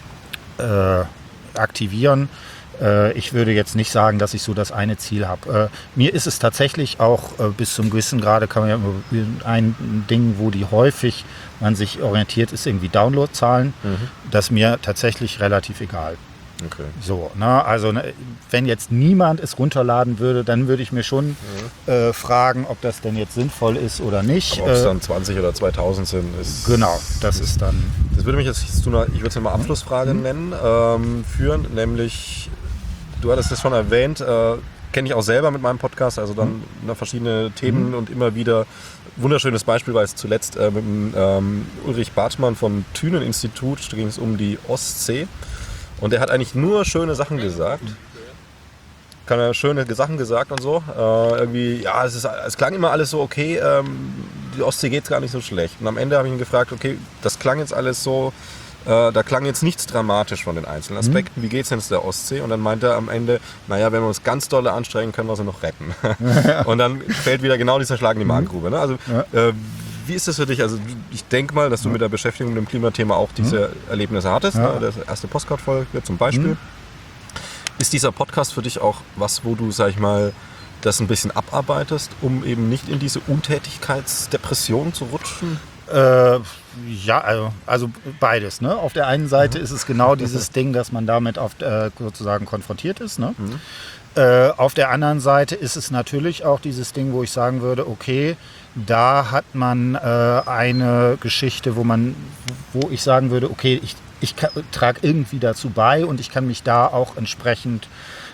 aktivieren. Ich würde jetzt nicht sagen, dass ich so das eine Ziel habe. Mir ist es tatsächlich auch bis zum gewissen Grade, kann man ja ein Ding, wo die häufig man sich orientiert, ist irgendwie Downloadzahlen. Das ist mir tatsächlich relativ egal. Okay. So, ne, also wenn jetzt niemand es runterladen würde, dann würde ich mir schon fragen, ob das denn jetzt sinnvoll ist oder nicht. Aber ob es dann 20 oder 2000 sind, ist... Genau, das ist dann... Das würde mich jetzt zu einer, ich würde es mal Abschlussfrage nennen, führen, nämlich... Du hattest es schon erwähnt, kenne ich auch selber mit meinem Podcast, also dann verschiedene Themen und immer wieder. Wunderschönes Beispiel war es zuletzt mit dem Ulrich Bartmann vom Thünen-Institut, da ging es um die Ostsee und der hat eigentlich nur schöne Sachen gesagt. Schöne Sachen gesagt und so. Irgendwie, ja, es klang immer alles so okay, die Ostsee geht gar nicht so schlecht. Und am Ende habe ich ihn gefragt, okay, das klang jetzt alles so, da klang jetzt nichts dramatisch von den einzelnen Aspekten. Wie geht es denn der Ostsee? Und dann meinte er am Ende, naja, wenn wir uns ganz doll anstrengen, können wir sie noch retten. Und dann fällt wieder genau dieser Schlag in die Magengrube. Ne? Also, wie ist das für dich? Also ich denke mal, dass du mit der Beschäftigung mit dem Klimathema auch diese Erlebnisse hattest. Ne? Das erste Postcard-Folge zum Beispiel. Ist dieser Podcast für dich auch was, wo du, sag ich mal, das ein bisschen abarbeitest, um eben nicht in diese Untätigkeitsdepression zu rutschen? Ja, also beides. Ne? Auf der einen Seite ist es genau dieses Ding, dass man damit sozusagen konfrontiert ist. Ne? Auf der anderen Seite ist es natürlich auch dieses Ding, wo ich sagen würde, okay, da hat man eine Geschichte, wo ich sagen würde, okay, ich trage irgendwie dazu bei und ich kann mich da auch entsprechend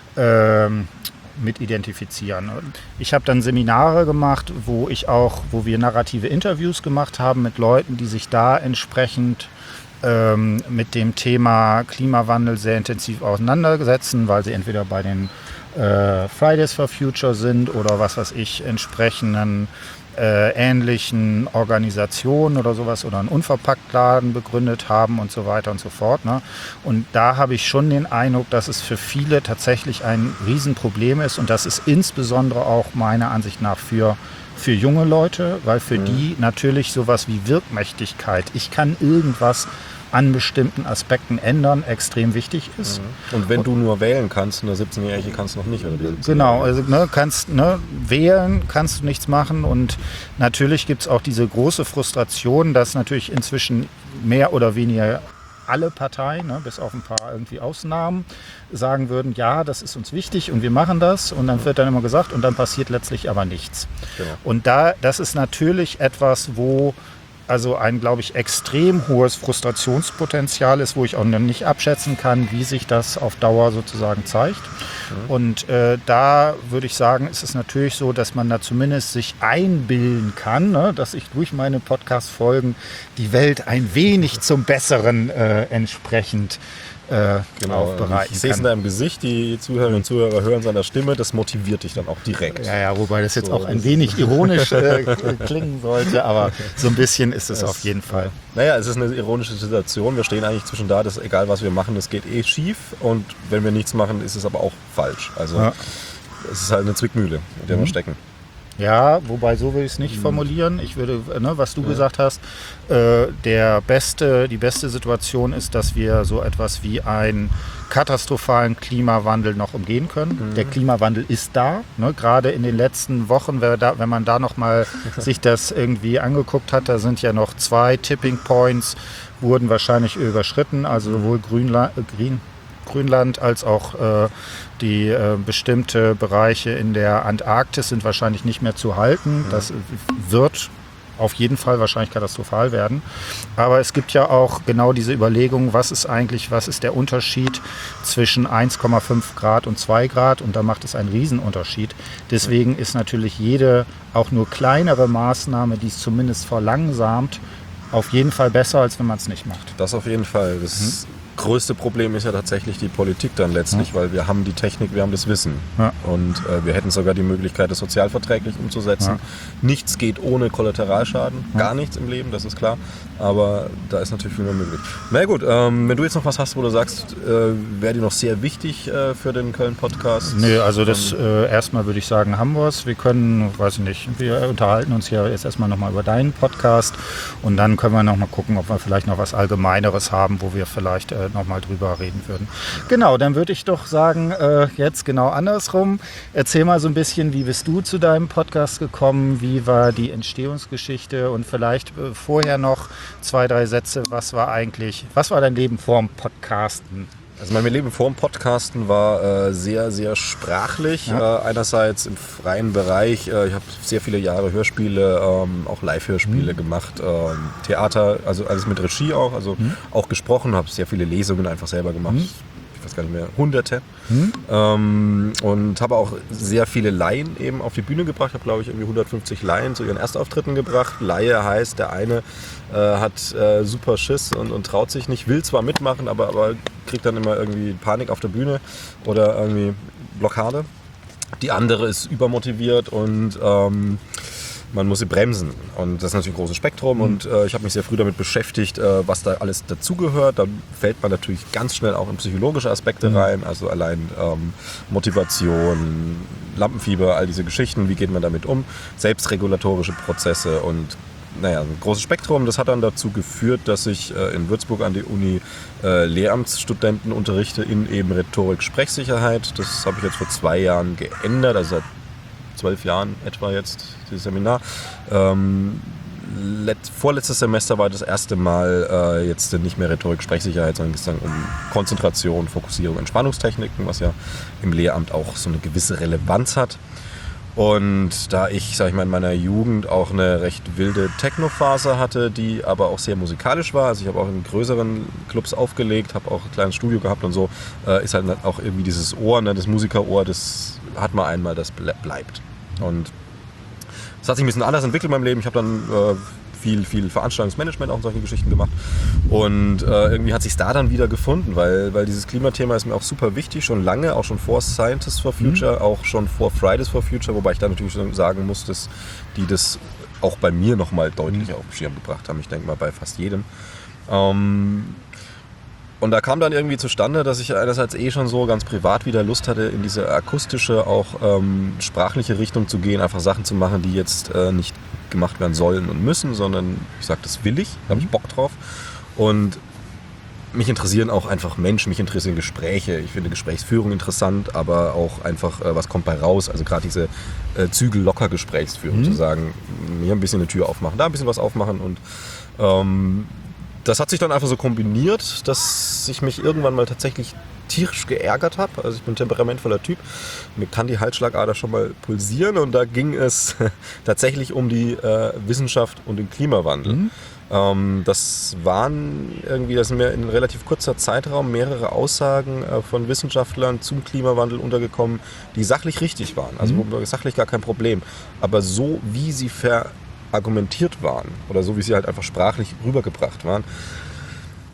mit identifizieren. Ich habe dann Seminare gemacht, wo wir narrative Interviews gemacht haben mit Leuten, die sich da entsprechend mit dem Thema Klimawandel sehr intensiv auseinandersetzen, weil sie entweder bei den Fridays for Future sind oder was weiß ich, entsprechenden ähnlichen Organisationen oder sowas oder einen Unverpacktladen begründet haben und so weiter und so fort. Ne? Und da habe ich schon den Eindruck, dass es für viele tatsächlich ein Riesenproblem ist und das ist insbesondere auch meiner Ansicht nach für junge Leute, weil für die natürlich sowas wie Wirkmächtigkeit, ich kann irgendwas an bestimmten Aspekten ändern, extrem wichtig ist. Und wenn du nur wählen kannst, eine 17-Jährige kannst du noch nicht. Oder genau, also wählen kannst du nichts machen und natürlich gibt es auch diese große Frustration, dass natürlich inzwischen mehr oder weniger alle Parteien, bis auf ein paar irgendwie Ausnahmen, sagen würden, ja, das ist uns wichtig und wir machen das und dann wird dann immer gesagt und dann passiert letztlich aber nichts. Genau. Und das ist natürlich etwas, wo also ein, glaube ich, extrem hohes Frustrationspotenzial ist, wo ich auch noch nicht abschätzen kann, wie sich das auf Dauer sozusagen zeigt. Und da würde ich sagen, ist es natürlich so, dass man da zumindest sich einbilden kann, ne, dass ich durch meine Podcast-Folgen die Welt ein wenig zum Besseren entsprechend aufbereiten Ich sehe es in deinem Gesicht, die Zuhörerinnen und Zuhörer hören seiner Stimme, das motiviert dich dann auch direkt. Ja, wobei das jetzt auch ein wenig ironisch klingen sollte, aber so ein bisschen ist es auf jeden Fall. Naja, es ist eine ironische Situation. Wir stehen eigentlich zwischen da, dass egal was wir machen, es geht schief und wenn wir nichts machen, ist es aber auch falsch. Also es ist halt eine Zwickmühle, in der wir stecken. Ja, wobei so will ich es nicht formulieren. Ich würde, was du gesagt hast, die beste Situation ist, dass wir so etwas wie einen katastrophalen Klimawandel noch umgehen können. Der Klimawandel ist da. Gerade in den letzten Wochen, wenn man da noch mal sich das irgendwie angeguckt hat, da sind ja noch 2 Tipping Points, wurden wahrscheinlich überschritten. Also sowohl Grönland als auch die bestimmte Bereiche in der Antarktis sind wahrscheinlich nicht mehr zu halten. Das wird auf jeden Fall wahrscheinlich katastrophal werden. Aber es gibt ja auch genau diese Überlegung, was ist der Unterschied zwischen 1,5 Grad und 2 Grad? Und da macht es einen Riesenunterschied. Deswegen ist natürlich jede auch nur kleinere Maßnahme, die es zumindest verlangsamt, auf jeden Fall besser, als wenn man es nicht macht. Das auf jeden Fall. Das größte Problem ist ja tatsächlich die Politik dann letztlich, weil wir haben die Technik, wir haben das Wissen. Ja. Und wir hätten sogar die Möglichkeit, das sozialverträglich umzusetzen. Ja. Nichts geht ohne Kollateralschaden. Gar nichts im Leben, das ist klar. Aber da ist natürlich viel mehr möglich. Na gut, wenn du jetzt noch was hast, wo du sagst, wäre dir noch sehr wichtig für den Köln-Podcast? Nee, also das erstmal würde ich sagen, haben wir es. Wir können, weiß ich nicht, wir unterhalten uns ja jetzt erstmal nochmal über deinen Podcast und dann können wir nochmal gucken, ob wir vielleicht noch was Allgemeineres haben, wo wir vielleicht nochmal drüber reden würden. Genau, dann würde ich doch sagen, jetzt genau andersrum. Erzähl mal so ein bisschen, wie bist du zu deinem Podcast gekommen? Wie war die Entstehungsgeschichte? Und vielleicht vorher noch 2, 3 Sätze. Was war dein Leben vorm Podcasten? Also mein Leben vor dem Podcasten war sehr, sehr sprachlich. Ja. Einerseits im freien Bereich. Ich habe sehr viele Jahre Hörspiele, auch Live-Hörspiele gemacht. Theater, also alles mit Regie auch. Also auch gesprochen, habe sehr viele Lesungen einfach selber gemacht. Ich weiß gar nicht mehr, Hunderte. Und habe auch sehr viele Laien eben auf die Bühne gebracht. Ich habe, glaube ich, irgendwie 150 Laien zu ihren Erstauftritten gebracht. Laie heißt, der eine hat super Schiss und traut sich nicht, will zwar mitmachen, aber kriegt dann immer irgendwie Panik auf der Bühne oder irgendwie Blockade. Die andere ist übermotiviert und man muss sie bremsen. Und das ist natürlich ein großes Spektrum und ich habe mich sehr früh damit beschäftigt, was da alles dazugehört. Da fällt man natürlich ganz schnell auch in psychologische Aspekte rein, also allein Motivation, Lampenfieber, all diese Geschichten, wie geht man damit um, selbstregulatorische Prozesse und ein großes Spektrum. Das hat dann dazu geführt, dass ich in Würzburg an die Uni Lehramtsstudenten unterrichte in eben Rhetorik, Sprechsicherheit. Das habe ich jetzt vor 2 Jahren geändert, also seit 12 Jahren etwa jetzt, dieses Seminar. Vorletztes Semester war das erste Mal jetzt nicht mehr Rhetorik, Sprechsicherheit, sondern es ging um Konzentration, Fokussierung, Entspannungstechniken, was ja im Lehramt auch so eine gewisse Relevanz hat. Und da ich, in meiner Jugend auch eine recht wilde Techno-Phase hatte, die aber auch sehr musikalisch war, also ich habe auch in größeren Clubs aufgelegt, habe auch ein kleines Studio gehabt und so, ist halt auch irgendwie dieses Ohr, das Musikerohr, das hat man einmal, das bleibt. Und es hat sich ein bisschen anders entwickelt in meinem Leben. Ich habe dann viel Veranstaltungsmanagement auch und solche Geschichten gemacht. Und irgendwie hat sich da dann wieder gefunden, weil dieses Klimathema ist mir auch super wichtig, schon lange, auch schon vor Scientists for Future, auch schon vor Fridays for Future, wobei ich da natürlich schon sagen muss, dass die das auch bei mir nochmal deutlich auf den Schirm gebracht haben. Ich denke mal bei fast jedem. Und da kam dann irgendwie zustande, dass ich einerseits schon so ganz privat wieder Lust hatte, in diese akustische, auch sprachliche Richtung zu gehen, einfach Sachen zu machen, die jetzt nicht gemacht werden sollen und müssen, sondern ich sage, das will ich, da habe ich Bock drauf. Und mich interessieren auch einfach Menschen, mich interessieren Gespräche. Ich finde Gesprächsführung interessant, aber auch einfach, was kommt bei raus. Also gerade diese Zügel-locker Gesprächsführung, zu sagen, hier ein bisschen eine Tür aufmachen, da ein bisschen was aufmachen und das hat sich dann einfach so kombiniert, dass ich mich irgendwann mal tatsächlich tierisch geärgert habe. Also ich bin ein temperamentvoller Typ. Mir kann die Halsschlagader schon mal pulsieren und da ging es tatsächlich um die Wissenschaft und den Klimawandel. Das sind mir in relativ kurzer Zeitraum mehrere Aussagen von Wissenschaftlern zum Klimawandel untergekommen, die sachlich richtig waren. Also sachlich gar kein Problem. Aber so wie sie argumentiert waren oder so wie sie halt einfach sprachlich rübergebracht waren,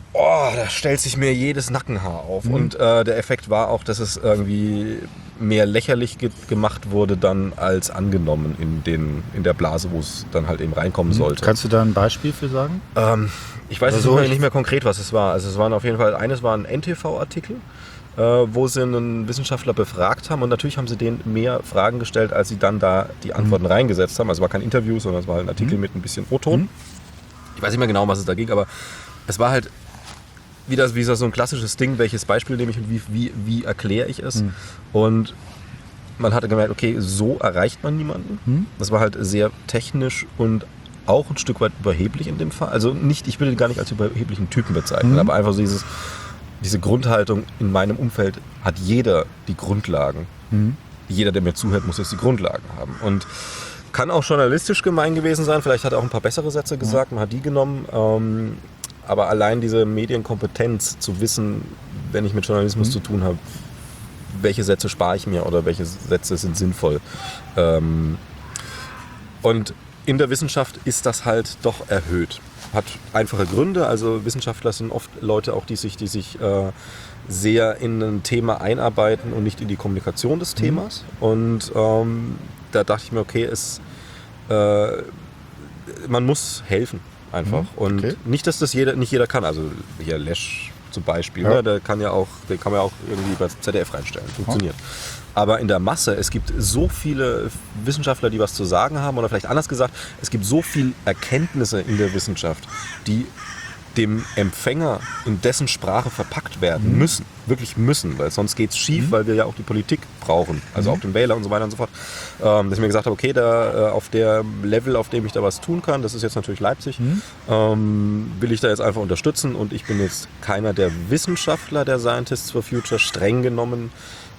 da stellt sich mir jedes Nackenhaar auf. Und der Effekt war auch, dass es irgendwie mehr lächerlich gemacht wurde dann als angenommen in der Blase, wo es dann halt eben reinkommen sollte. Kannst du da ein Beispiel für sagen? Ich weiß nicht mehr konkret, was es war. Also es waren auf jeden Fall, eines war ein NTV-Artikel, wo sie einen Wissenschaftler befragt haben und natürlich haben sie denen mehr Fragen gestellt, als sie dann da die Antworten reingesetzt haben. Also es war kein Interview, sondern es war halt ein Artikel mit ein bisschen O-Ton. Ich weiß nicht mehr genau, was es da ging, aber es war halt wieder so ein klassisches Ding, welches Beispiel nehme ich und wie erkläre ich es. Und man hatte gemerkt, okay, so erreicht man niemanden. Das war halt sehr technisch und auch ein Stück weit überheblich in dem Fall. Also ich will den gar nicht als überheblichen Typen bezeichnen, aber einfach so diese Grundhaltung, in meinem Umfeld hat jeder die Grundlagen. Jeder, der mir zuhört, muss jetzt die Grundlagen haben. Und kann auch journalistisch gemein gewesen sein. Vielleicht hat er auch ein paar bessere Sätze gesagt, man hat die genommen. Aber allein diese Medienkompetenz zu wissen, wenn ich mit Journalismus zu tun habe, welche Sätze spare ich mir oder welche Sätze sind sinnvoll. Und in der Wissenschaft ist das halt doch erhöht. Hat einfache Gründe. Also Wissenschaftler sind oft Leute auch, die sich sehr in ein Thema einarbeiten und nicht in die Kommunikation des Themas. Und da dachte ich mir, okay, man muss helfen. Einfach. Und nicht, dass das nicht jeder kann. Also hier Lesch zum Beispiel, ne? Den kann man ja auch irgendwie bei ZDF reinstellen. Funktioniert. Aber in der Masse, es gibt so viele Wissenschaftler, die was zu sagen haben, oder vielleicht anders gesagt, es gibt so viele Erkenntnisse in der Wissenschaft, die dem Empfänger in dessen Sprache verpackt werden müssen. Wirklich müssen, weil sonst geht es schief, weil wir ja auch die Politik brauchen. Also auch den Wähler und so weiter und so fort. Dass ich mir gesagt habe, okay, auf der Level, auf dem ich da was tun kann, das ist jetzt natürlich Leipzig, will ich da jetzt einfach unterstützen. Und ich bin jetzt keiner der Wissenschaftler der Scientists for Future, streng genommen,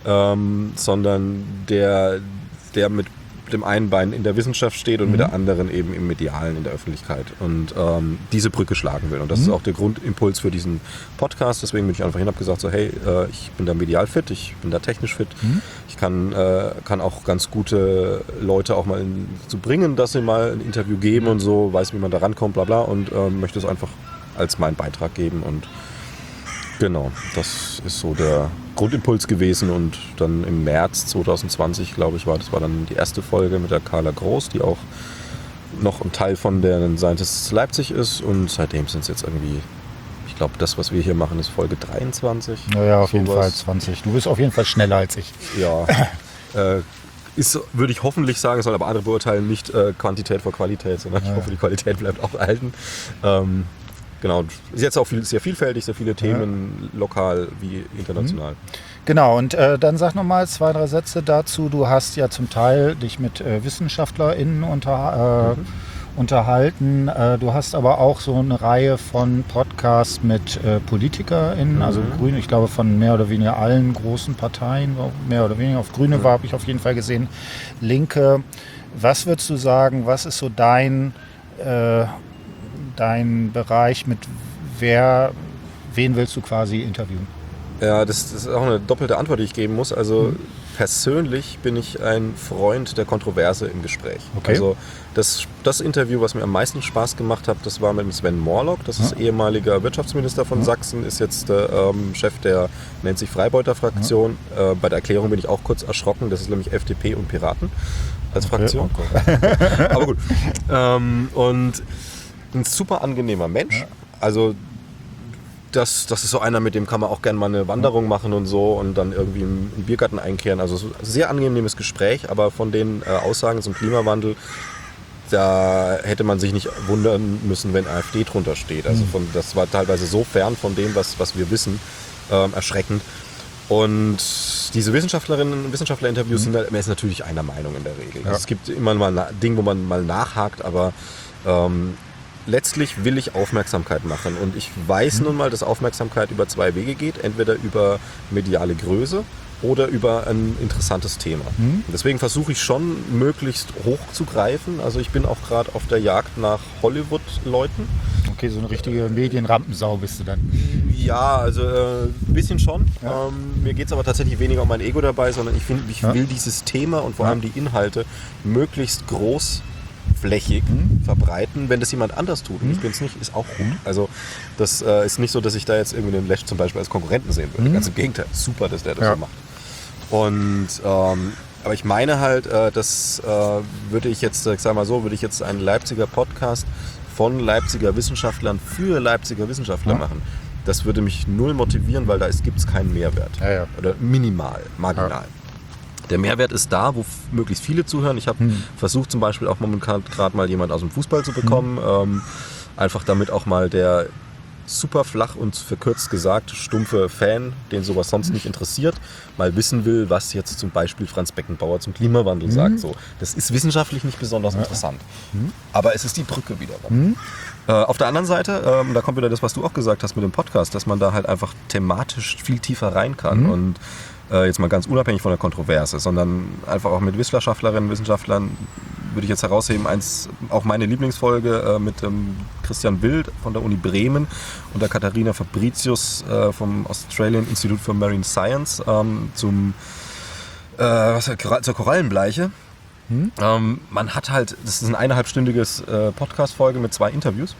sondern der mit dem einen Bein in der Wissenschaft steht und mit der anderen eben im Medialen, in der Öffentlichkeit und diese Brücke schlagen will. Und das ist auch der Grundimpuls für diesen Podcast. Deswegen bin ich einfach hin und habe gesagt, so hey, ich bin da medial fit, ich bin da technisch fit. Ich kann auch ganz gute Leute auch mal zu bringen, dass sie mal ein Interview geben und so, weiß, wie man da rankommt, bla bla, und möchte es einfach als meinen Beitrag geben. Und genau, das ist so der Grundimpuls gewesen. Und dann im März 2020, glaube ich, war dann die erste Folge mit der Carla Groß, die auch noch ein Teil von der Scientists Leipzig ist. Und seitdem sind es jetzt irgendwie, ich glaube, das, was wir hier machen, ist Folge 23. Naja, auf jeden Fall 20. Du bist auf jeden Fall schneller als ich. Ja, würde ich hoffentlich sagen, soll aber andere beurteilen, nicht Quantität vor Qualität, sondern ich hoffe, die Qualität bleibt auch erhalten. Genau, ist jetzt auch sehr vielfältig, sehr viele Themen, lokal wie international. Genau, und dann sag nochmal 2, 3 Sätze dazu. Du hast ja zum Teil dich mit WissenschaftlerInnen unterhalten. Du hast aber auch so eine Reihe von Podcasts mit PolitikerInnen, also Grüne, ich glaube von mehr oder weniger allen großen Parteien, mehr oder weniger. Auf Grüne habe ich auf jeden Fall gesehen. Linke. Was würdest du sagen, was ist so dein Bereich, mit wen willst du quasi interviewen? Ja, das ist auch eine doppelte Antwort, die ich geben muss. Also persönlich bin ich ein Freund der Kontroverse im Gespräch. Okay. Also das Interview, was mir am meisten Spaß gemacht hat, das war mit Sven Morlock. Das ist ehemaliger Wirtschaftsminister von Sachsen, ist jetzt Chef der, nennt sich Freibeuter-Fraktion. Bei der Erklärung bin ich auch kurz erschrocken. Das ist nämlich FDP und Piraten als Fraktion. Okay. Aber gut. Und ein super angenehmer Mensch. Also das ist so einer, mit dem kann man auch gerne mal eine Wanderung machen und so und dann irgendwie im Biergarten einkehren. Also sehr angenehmes Gespräch, aber von den Aussagen zum Klimawandel, da hätte man sich nicht wundern müssen, wenn AfD drunter steht. Also das war teilweise so fern von dem, was wir wissen, erschreckend. Und diese Wissenschaftlerinnen und Wissenschaftler-Interviews sind ist natürlich einer Meinung in der Regel. Also es gibt immer mal ein Ding, wo man mal nachhakt, aber letztlich will ich Aufmerksamkeit machen und ich weiß nun mal, dass Aufmerksamkeit über 2 Wege geht, entweder über mediale Größe oder über ein interessantes Thema. Deswegen versuche ich schon, möglichst hoch zu greifen. Also ich bin auch gerade auf der Jagd nach Hollywood-Leuten. Okay, so eine richtige Medienrampensau bist du dann. Ja, also ein bisschen schon. Ja. Mir geht es aber tatsächlich weniger um mein Ego dabei, sondern ich will dieses Thema und vor allem die Inhalte möglichst groß flächig verbreiten, wenn das jemand anders tut. Und ich bin es nicht, ist auch gut. Also das ist nicht so, dass ich da jetzt irgendwie den Lesch zum Beispiel als Konkurrenten sehen würde. Ganz im Gegenteil, super, dass der das so macht. Und aber ich meine halt, das würde ich jetzt, ich sag mal so, würde ich jetzt einen Leipziger Podcast von Leipziger Wissenschaftlern für Leipziger Wissenschaftler machen. Das würde mich null motivieren, weil da gibt es keinen Mehrwert. Oder minimal, marginal. Der Mehrwert ist da, wo möglichst viele zuhören. Ich habe versucht zum Beispiel auch momentan gerade mal jemand aus dem Fußball zu bekommen. Einfach damit auch mal der super flach und verkürzt gesagt stumpfe Fan, den sowas sonst nicht interessiert, mal wissen will, was jetzt zum Beispiel Franz Beckenbauer zum Klimawandel sagt. So, das ist wissenschaftlich nicht besonders interessant. Aber es ist die Brücke wiederum. Auf der anderen Seite, da kommt wieder das, was du auch gesagt hast mit dem Podcast, dass man da halt einfach thematisch viel tiefer rein kann und jetzt mal ganz unabhängig von der Kontroverse, sondern einfach auch mit Wissenschaftlerinnen, Wissenschaftlern würde ich jetzt herausheben, auch meine Lieblingsfolge mit Christian Wild von der Uni Bremen und der Katharina Fabricius vom Australian Institute for Marine Science zur Korallenbleiche. Man hat halt, das ist ein 1,5-stündiges Podcast-Folge mit 2 Interviews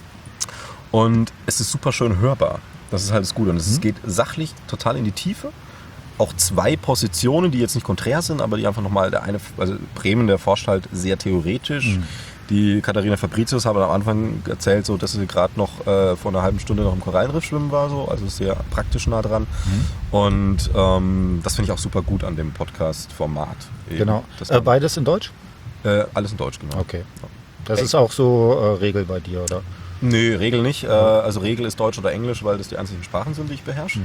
und es ist super schön hörbar. Das ist halt das Gute und es geht sachlich total in die Tiefe. Auch 2 Positionen, die jetzt nicht konträr sind, aber die einfach nochmal, der eine, also Bremen, der forscht halt sehr theoretisch. Die Katharina Fabricius hat am Anfang erzählt, so, dass sie gerade noch vor einer halben Stunde noch im Korallenriff schwimmen war, so, also sehr praktisch nah dran. Und das finde ich auch super gut an dem Podcast-Format. Genau. Beides in Deutsch? Alles in Deutsch, genau. Okay. Das ist auch so Regel bei dir, oder? Nö, Regel nicht. Also Regel ist Deutsch oder Englisch, weil das die einzigen Sprachen sind, die ich beherrsche.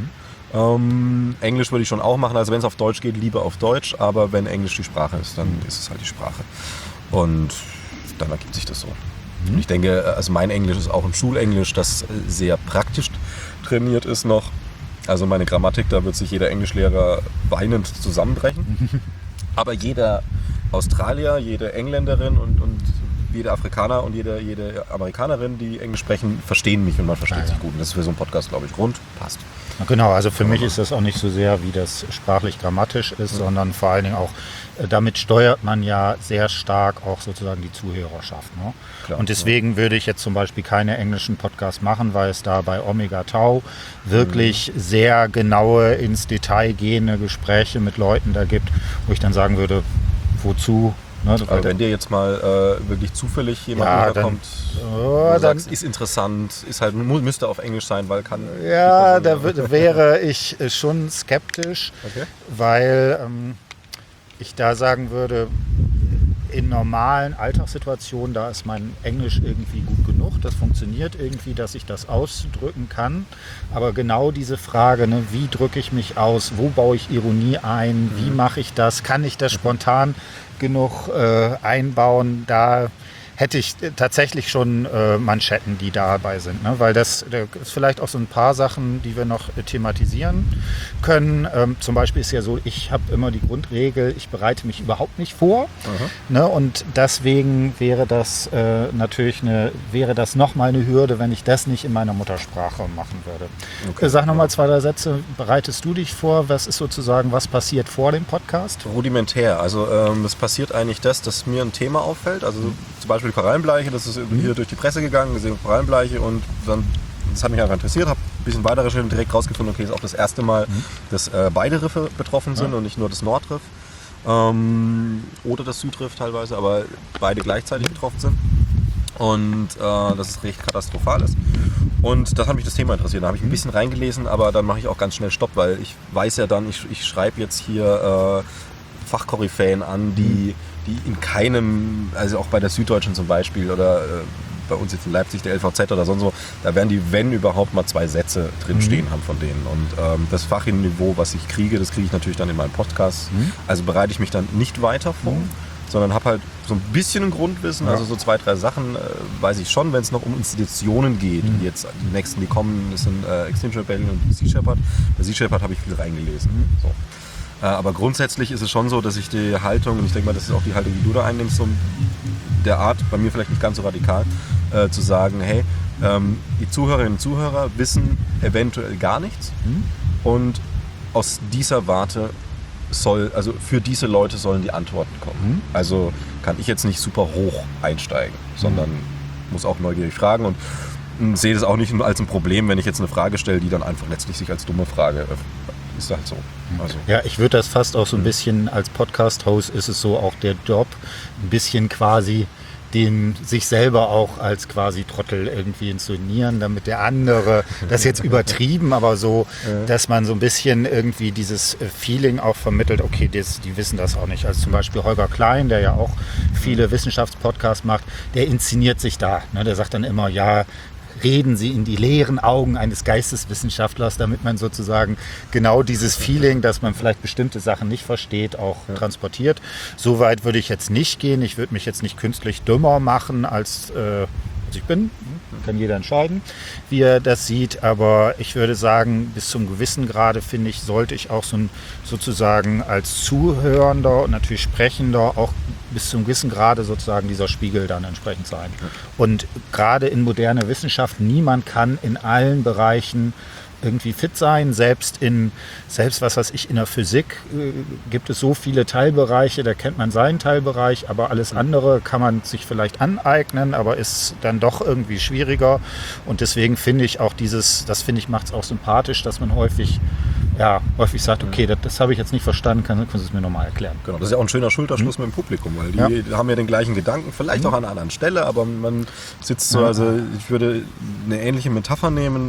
Englisch würde ich schon auch machen, also wenn es auf Deutsch geht, lieber auf Deutsch, aber wenn Englisch die Sprache ist, dann ist es halt die Sprache. Und dann ergibt sich das so. Und ich denke, also mein Englisch ist auch ein Schulenglisch, das sehr praktisch trainiert ist noch. Also meine Grammatik, da wird sich jeder Englischlehrer weinend zusammenbrechen. Aber jeder Australier, jede Engländerin und jeder Afrikaner und jede Amerikanerin, die Englisch sprechen, verstehen mich und man versteht sich gut. Und das ist für so einen Podcast, glaube ich, rund, passt. Genau, also für mich ist das auch nicht so sehr, wie das sprachlich-grammatisch ist, sondern vor allen Dingen auch, damit steuert man ja sehr stark auch sozusagen die Zuhörerschaft. Ne? Klar, und deswegen würde ich jetzt zum Beispiel keine englischen Podcasts machen, weil es da bei Omega Tau wirklich sehr genaue, ins Detail gehende Gespräche mit Leuten da gibt, wo ich dann sagen würde, wozu? Ne, also wenn dir jetzt mal wirklich zufällig jemand kommt, du sagst, ist interessant, ist halt, müsste auf Englisch sein, weil kann... Ja, da wäre ich schon skeptisch, weil ich da sagen würde, in normalen Alltagssituationen, da ist mein Englisch irgendwie gut genug, das funktioniert irgendwie, dass ich das ausdrücken kann, aber genau diese Frage, ne, wie drücke ich mich aus, wo baue ich Ironie ein, wie mache ich das, kann ich das spontan genug einbauen, da hätte ich tatsächlich schon Manschetten, die dabei sind. Ne? Weil das ist vielleicht auch so ein paar Sachen, die wir noch thematisieren können. Zum Beispiel ist ja so, ich habe immer die Grundregel, ich bereite mich überhaupt nicht vor. Ne? Und deswegen wäre das wäre das nochmal eine Hürde, wenn ich das nicht in meiner Muttersprache machen würde. Okay. Sag nochmal 2, 3 Sätze. Bereitest du dich vor? Was ist sozusagen, was passiert vor dem Podcast? Rudimentär. Also es passiert eigentlich das, dass mir ein Thema auffällt. Also zum Beispiel die Korallenbleiche, das ist hier durch die Presse gegangen, gesehen Korallenbleiche und dann, das hat mich einfach interessiert, habe ein bisschen weiter recherchiert und direkt rausgefunden, okay, ist auch das erste Mal, dass beide Riffe betroffen sind und nicht nur das Nordriff oder das Südriff teilweise, aber beide gleichzeitig betroffen sind und dass es recht katastrophal ist. Und das hat mich das Thema interessiert. Da habe ich ein bisschen reingelesen, aber dann mache ich auch ganz schnell Stopp, weil ich weiß ja dann, ich schreibe jetzt hier Fachkoryphäen an, die in keinem, also auch bei der Süddeutschen zum Beispiel oder bei uns jetzt in Leipzig der LVZ oder sonst so, da werden die, wenn überhaupt, mal 2 Sätze drinstehen haben von denen. Und das Fachniveau, was ich kriege, das kriege ich natürlich dann in meinem Podcast. Also bereite ich mich dann nicht weiter vor, sondern habe halt so ein bisschen ein Grundwissen, also so 2, 3 Sachen weiß ich schon, wenn es noch um Institutionen geht. Wie jetzt die nächsten, die kommen, das sind Extinction Rebellion und Sea Shepherd. Bei Sea Shepherd habe ich viel reingelesen. So. Aber grundsätzlich ist es schon so, dass ich die Haltung, und ich denke mal, das ist auch die Haltung, die du da einnimmst, so der Art, bei mir vielleicht nicht ganz so radikal, zu sagen, hey, die Zuhörerinnen und Zuhörer wissen eventuell gar nichts und aus dieser Warte also für diese Leute sollen die Antworten kommen. Also kann ich jetzt nicht super hoch einsteigen, sondern muss auch neugierig fragen und sehe das auch nicht als ein Problem, wenn ich jetzt eine Frage stelle, die dann einfach letztlich sich als dumme Frage ist halt so. Also. Ja, ich würde das fast auch so ein bisschen als Podcast-Host ist es so auch der Job, ein bisschen quasi sich selber auch als quasi Trottel irgendwie inszenieren, damit der andere, das ist jetzt übertrieben, aber so, dass man so ein bisschen irgendwie dieses Feeling auch vermittelt, okay, die wissen das auch nicht. Also zum Beispiel Holger Klein, der ja auch viele Wissenschaftspodcasts macht, der inszeniert sich da. Ne? Der sagt dann immer, ja, reden Sie in die leeren Augen eines Geisteswissenschaftlers, damit man sozusagen genau dieses Feeling, dass man vielleicht bestimmte Sachen nicht versteht, auch transportiert. So weit würde ich jetzt nicht gehen. Ich würde mich jetzt nicht künstlich dümmer machen, als ich bin. Kann jeder entscheiden, wie er das sieht. Aber ich würde sagen, bis zum gewissen Grade, finde ich, sollte ich auch sozusagen als Zuhörender und natürlich Sprechender auch bis zum gewissen Grade sozusagen dieser Spiegel dann entsprechend sein. Und gerade in moderner Wissenschaft, niemand kann in allen Bereichen irgendwie fit sein. Selbst was weiß ich, in der Physik gibt es so viele Teilbereiche, da kennt man seinen Teilbereich, aber alles andere kann man sich vielleicht aneignen, aber ist dann doch irgendwie schwieriger. Und deswegen finde ich auch macht es auch sympathisch, dass man häufig sagt, okay, das habe ich jetzt nicht verstanden, können Sie es mir nochmal erklären. Genau, das ist ja auch ein schöner Schulterschluss mit dem Publikum, weil die haben ja den gleichen Gedanken, vielleicht auch an einer anderen Stelle, aber man sitzt so, also ich würde eine ähnliche Metapher nehmen.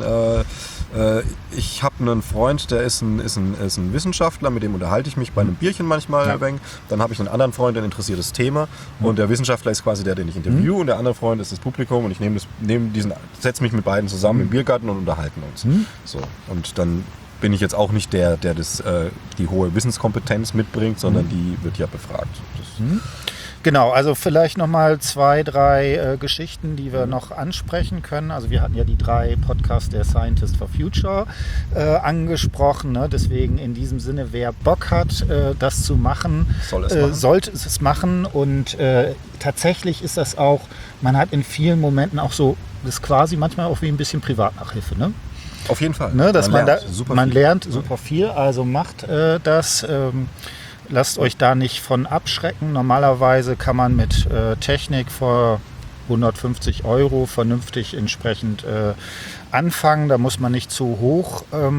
Ich habe einen Freund, der ist ein Wissenschaftler, mit dem unterhalte ich mich bei einem Bierchen manchmal ein wenig. Dann habe ich einen anderen Freund, der interessiert das Thema und der Wissenschaftler ist quasi der, den ich interviewe und der andere Freund ist das Publikum und ich setze mich mit beiden zusammen im Biergarten und unterhalten uns. So, und dann bin ich jetzt auch nicht der die hohe Wissenskompetenz mitbringt, sondern die wird ja befragt. Genau, also vielleicht nochmal 2, 3 Geschichten, die wir noch ansprechen können. Also wir hatten ja die 3 Podcasts der Scientist for Future angesprochen. Ne? Deswegen in diesem Sinne, wer Bock hat, das zu machen, sollte es machen. Und tatsächlich ist das auch, man hat in vielen Momenten auch so, das ist quasi manchmal auch wie ein bisschen Privatnachhilfe, ne? Auf jeden Fall. Ne, dass man lernt super viel, also macht das. Lasst euch da nicht von abschrecken. Normalerweise kann man mit Technik vor 150 € vernünftig entsprechend anfangen. Da muss man nicht zu hoch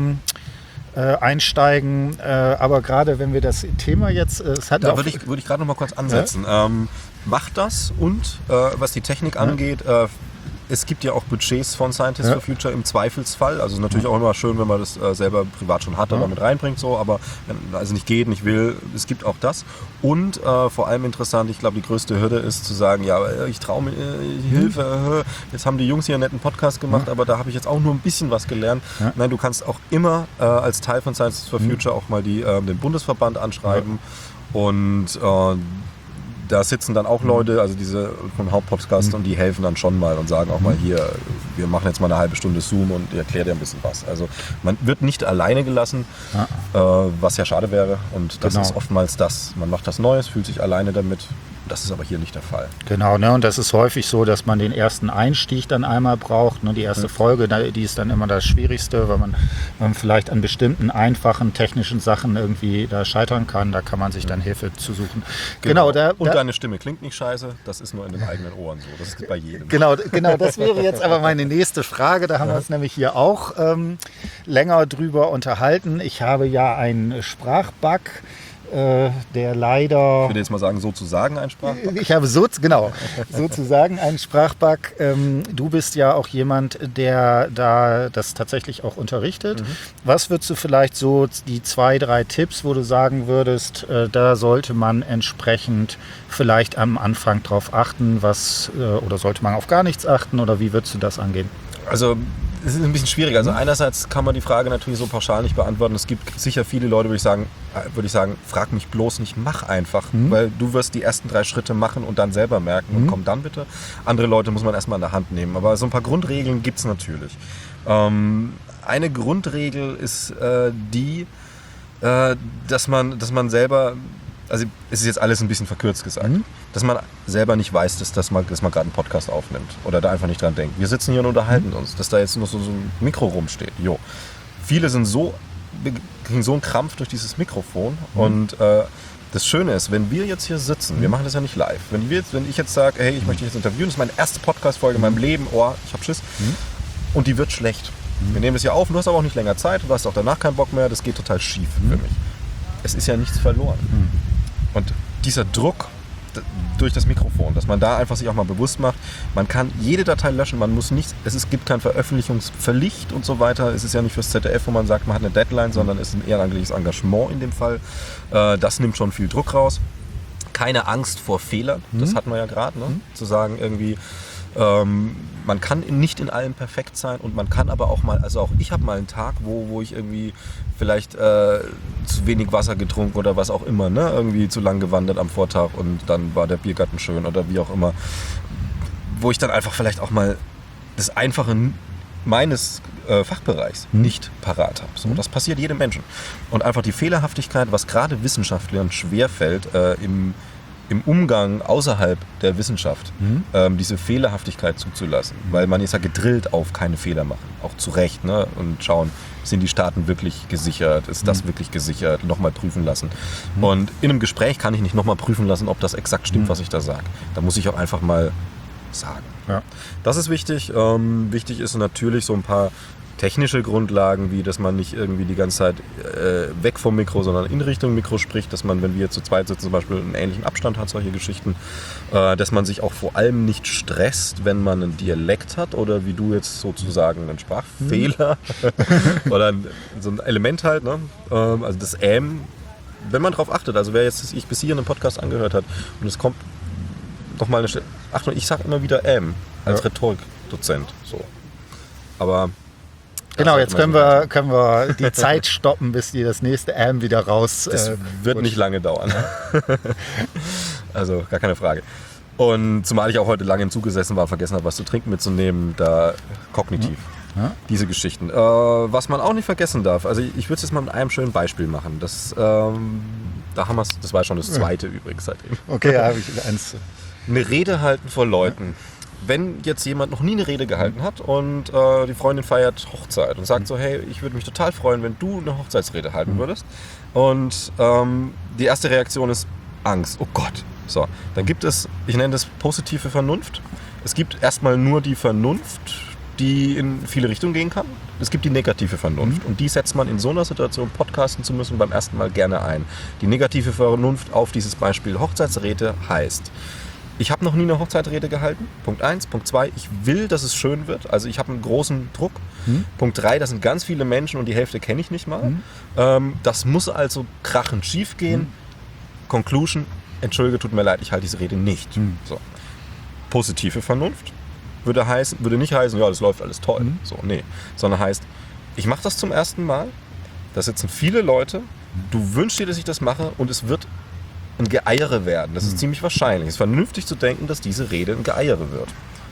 einsteigen. Aber gerade wenn wir das Thema jetzt... da würde ich gerade noch mal kurz ansetzen. Macht das und was die Technik angeht... Es gibt ja auch Budgets von Scientists for Future im Zweifelsfall. Also natürlich auch immer schön, wenn man das selber privat schon hat, aber mit reinbringt. So. Aber wenn also nicht geht, nicht will, es gibt auch das. Und vor allem interessant, ich glaube, die größte Hürde ist zu sagen, ja, ich traue mir Hilfe. Jetzt haben die Jungs hier einen netten Podcast gemacht, aber da habe ich jetzt auch nur ein bisschen was gelernt. Nein, du kannst auch immer als Teil von Scientists for Future auch mal den Bundesverband anschreiben. Und da sitzen dann auch Leute, also diese vom Hauptpodcast und die helfen dann schon mal und sagen auch mal hier, wir machen jetzt mal eine halbe Stunde Zoom und ich erkläre dir ein bisschen was. Also man wird nicht alleine gelassen, was ja schade wäre und das ist oftmals das. Man macht was Neues, fühlt sich alleine damit. Das ist aber hier nicht der Fall. Genau, ne? Und das ist häufig so, dass man den ersten Einstieg dann einmal braucht. Ne? Die erste Folge, die ist dann immer das Schwierigste, weil man vielleicht an bestimmten einfachen technischen Sachen irgendwie da scheitern kann. Da kann man sich dann Hilfe zu suchen. Genau. Und deine Stimme klingt nicht scheiße, das ist nur in den eigenen Ohren so. Das ist bei jedem. Genau, das wäre jetzt aber meine nächste Frage. Da haben wir uns nämlich hier auch länger drüber unterhalten. Ich habe ja einen Sprachbug. Der leider... Ich würde jetzt mal sagen, sozusagen ein Sprachbug. Ich habe sozusagen einen Sprachbug. Du bist ja auch jemand, der da das tatsächlich auch unterrichtet. Was würdest du vielleicht so die 2, 3 Tipps, wo du sagen würdest, da sollte man entsprechend vielleicht am Anfang drauf achten, oder sollte man auf gar nichts achten oder wie würdest du das angehen? Also es ist ein bisschen schwierig. Also einerseits kann man die Frage natürlich so pauschal nicht beantworten. Es gibt sicher viele Leute, würde ich sagen, frag mich bloß nicht, mach einfach. Weil du wirst die ersten 3 Schritte machen und dann selber merken und komm dann bitte. Andere Leute muss man erstmal in der Hand nehmen. Aber so ein paar Grundregeln gibt es natürlich. Eine Grundregel ist die, dass man selber... Also es ist jetzt alles ein bisschen verkürzt gesagt, dass man selber nicht weiß, dass man gerade einen Podcast aufnimmt oder da einfach nicht dran denkt. Wir sitzen hier und unterhalten uns, dass da jetzt noch so ein Mikro rumsteht. Viele kriegen so einen Krampf durch dieses Mikrofon und Das Schöne ist, wenn wir jetzt hier sitzen, wir machen das ja nicht live, wenn ich jetzt sage, hey, ich möchte dich jetzt interviewen, das ist meine erste Podcast-Folge in meinem Leben, ich hab Schiss, und die wird schlecht. Wir nehmen das ja auf, du hast aber auch nicht länger Zeit, du hast auch danach keinen Bock mehr, das geht total schief für mich. Es ist ja nichts verloren. Und dieser Druck durch das Mikrofon, dass man da einfach sich auch mal bewusst macht, man kann jede Datei löschen, man muss nichts, gibt keine Veröffentlichungspflicht und so weiter. Es ist ja nicht fürs ZDF, wo man sagt, man hat eine Deadline, sondern es ist ein ehrenamtliches Engagement in dem Fall. Das nimmt schon viel Druck raus. Keine Angst vor Fehlern, das hatten wir ja gerade, ne? Zu sagen irgendwie, man kann nicht in allem perfekt sein und man kann aber auch mal, also auch ich habe mal einen Tag, wo ich irgendwie vielleicht zu wenig Wasser getrunken oder was auch immer, ne? Irgendwie zu lang gewandert am Vortag und dann war der Biergarten schön oder wie auch immer, wo ich dann einfach vielleicht auch mal das Einfache meines Fachbereichs nicht parat habe. So, das passiert jedem Menschen. Und einfach die Fehlerhaftigkeit, was gerade Wissenschaftlern schwerfällt, im Umgang außerhalb der Wissenschaft, diese Fehlerhaftigkeit zuzulassen. Weil man ist ja gedrillt auf keine Fehler machen. Auch zu Recht. Ne? Und schauen, sind die Staaten wirklich gesichert? Ist das wirklich gesichert? Nochmal prüfen lassen. Und in einem Gespräch kann ich nicht nochmal prüfen lassen, ob das exakt stimmt, was ich da sage. Da muss ich auch einfach mal sagen. Ja. Das ist wichtig. Wichtig ist natürlich so ein paar technische Grundlagen, wie dass man nicht irgendwie die ganze Zeit weg vom Mikro, sondern in Richtung Mikro spricht, dass man, wenn wir zu zweit sitzen, zum Beispiel einen ähnlichen Abstand hat, solche Geschichten, dass man sich auch vor allem nicht stresst, wenn man einen Dialekt hat oder wie du jetzt sozusagen einen Sprachfehler oder so ein Element halt, ne? Also das wenn man drauf achtet, also wer jetzt sich bis hier einen Podcast angehört hat und es kommt noch mal eine Stelle, Achtung, ich sage immer wieder als Rhetorikdozent, so. Aber genau, jetzt können wir die Zeit stoppen, bis die das nächste wieder raus... Das wird nicht lange dauern. Also gar keine Frage. Und zumal ich auch heute lange im Zug gesessen war, vergessen habe, was zu trinken mitzunehmen, da kognitiv. Diese Geschichten. Was man auch nicht vergessen darf, also ich würde es jetzt mal mit einem schönen Beispiel machen. Das war schon das zweite übrigens seitdem. Okay, ja, habe ich eins. Eine Rede halten vor Leuten. Wenn jetzt jemand noch nie eine Rede gehalten hat und die Freundin feiert Hochzeit und sagt so, hey, ich würde mich total freuen, wenn du eine Hochzeitsrede halten würdest. Und die erste Reaktion ist Angst. Oh Gott. So, dann gibt es, ich nenne das positive Vernunft. Es gibt erstmal nur die Vernunft, die in viele Richtungen gehen kann. Es gibt die negative Vernunft und die setzt man in so einer Situation, podcasten zu müssen, beim ersten Mal gerne ein. Die negative Vernunft auf dieses Beispiel Hochzeitsrede heißt, ich habe noch nie eine Hochzeitsrede gehalten. Punkt 1. Punkt 2, ich will, dass es schön wird. Also ich habe einen großen Druck. Punkt 3, das sind ganz viele Menschen und die Hälfte kenne ich nicht mal. Das muss also krachend schief gehen. Conclusion, entschuldige, tut mir leid, ich halte diese Rede nicht. So. Positive Vernunft würde nicht heißen, ja, das läuft alles toll. So, nee. Sondern heißt, ich mache das zum ersten Mal. Da sitzen viele Leute. Du wünschst dir, dass ich das mache und es wird ein Geeiere werden. Das ist ziemlich wahrscheinlich. Es ist vernünftig zu denken, dass diese Rede ein Geeiere wird.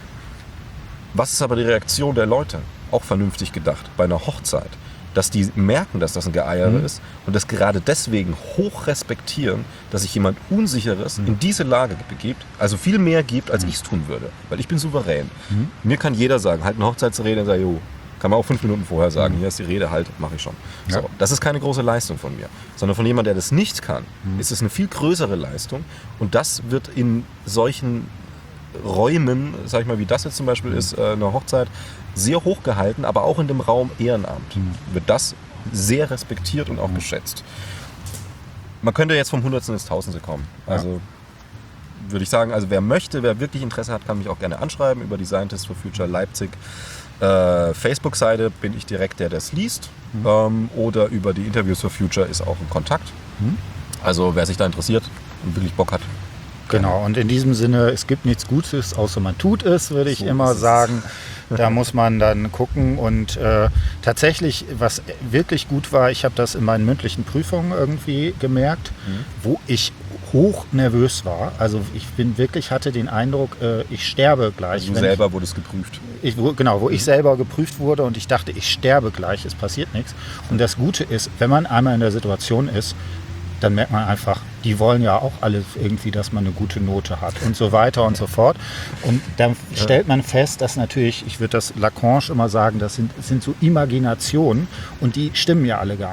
Was ist aber die Reaktion der Leute? Auch vernünftig gedacht. Bei einer Hochzeit. Dass die merken, dass das ein Geeiere ist und das gerade deswegen hoch respektieren, dass sich jemand Unsicheres in diese Lage begibt, also viel mehr gibt, als ich es tun würde. Weil ich bin souverän. Mir kann jeder sagen, halt eine Hochzeitsrede und sage, jo, kann man auch 5 Minuten vorher sagen, hier ist die Rede, halt, mache ich schon. Ja. So, das ist keine große Leistung von mir, sondern von jemandem, der das nicht kann, ist es eine viel größere Leistung und das wird in solchen Räumen, sag ich mal, wie das jetzt zum Beispiel ist, eine Hochzeit, sehr hoch gehalten, aber auch in dem Raum Ehrenamt wird das sehr respektiert und auch geschätzt. Man könnte jetzt vom Hundertsten ins Tausendste kommen. Also würde ich sagen, also wer wirklich Interesse hat, kann mich auch gerne anschreiben über die Scientists for Future Leipzig Facebook-Seite bin ich direkt der das liest oder über die Interviews for Future ist auch ein Kontakt. Also wer sich da interessiert und wirklich Bock hat. Genau, und in diesem Sinne, es gibt nichts Gutes, außer man tut es, würde ich immer sagen. Da muss man dann gucken und tatsächlich, was wirklich gut war, ich habe das in meinen mündlichen Prüfungen irgendwie gemerkt, wo ich hoch nervös war. Also ich hatte den Eindruck, ich sterbe gleich. Also du selber wurdest geprüft. Wo ich selber geprüft wurde und ich dachte, ich sterbe gleich, es passiert nichts. Und das Gute ist, wenn man einmal in der Situation ist, dann merkt man einfach, die wollen ja auch alle irgendwie, dass man eine gute Note hat und so weiter und so fort. Und dann stellt man fest, dass natürlich, ich würde das Lacanche immer sagen, das sind so Imaginationen und die stimmen ja alle gar nicht.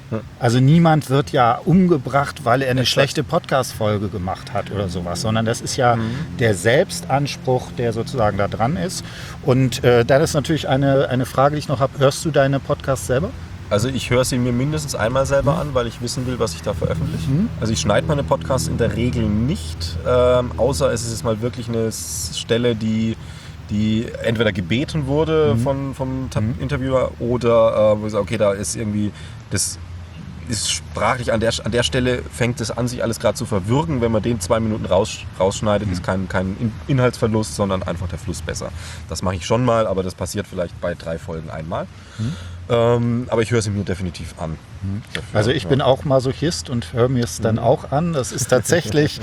Also niemand wird ja umgebracht, weil er eine schlechte Podcast-Folge gemacht hat oder sowas, sondern das ist ja der Selbstanspruch, der sozusagen da dran ist. Und dann ist natürlich eine Frage, die ich noch habe. Hörst du deine Podcasts selber? Also ich höre sie mir mindestens einmal selber an, weil ich wissen will, was ich da veröffentliche. Also ich schneide meine Podcasts in der Regel nicht, außer es ist jetzt mal wirklich eine Stelle, die entweder gebeten wurde vom Interviewer oder wo ich sage, okay, da ist irgendwie, das ist sprachlich an der Stelle, fängt es an, sich alles gerade zu verwirren. Wenn man den 2 Minuten rausschneidet, ist kein Inhaltsverlust, sondern einfach der Fluss besser. Das mache ich schon mal, aber das passiert vielleicht bei 3 Folgen einmal. Aber ich höre sie mir definitiv an. Also ich bin auch Masochist und höre mir es dann auch an. Das ist tatsächlich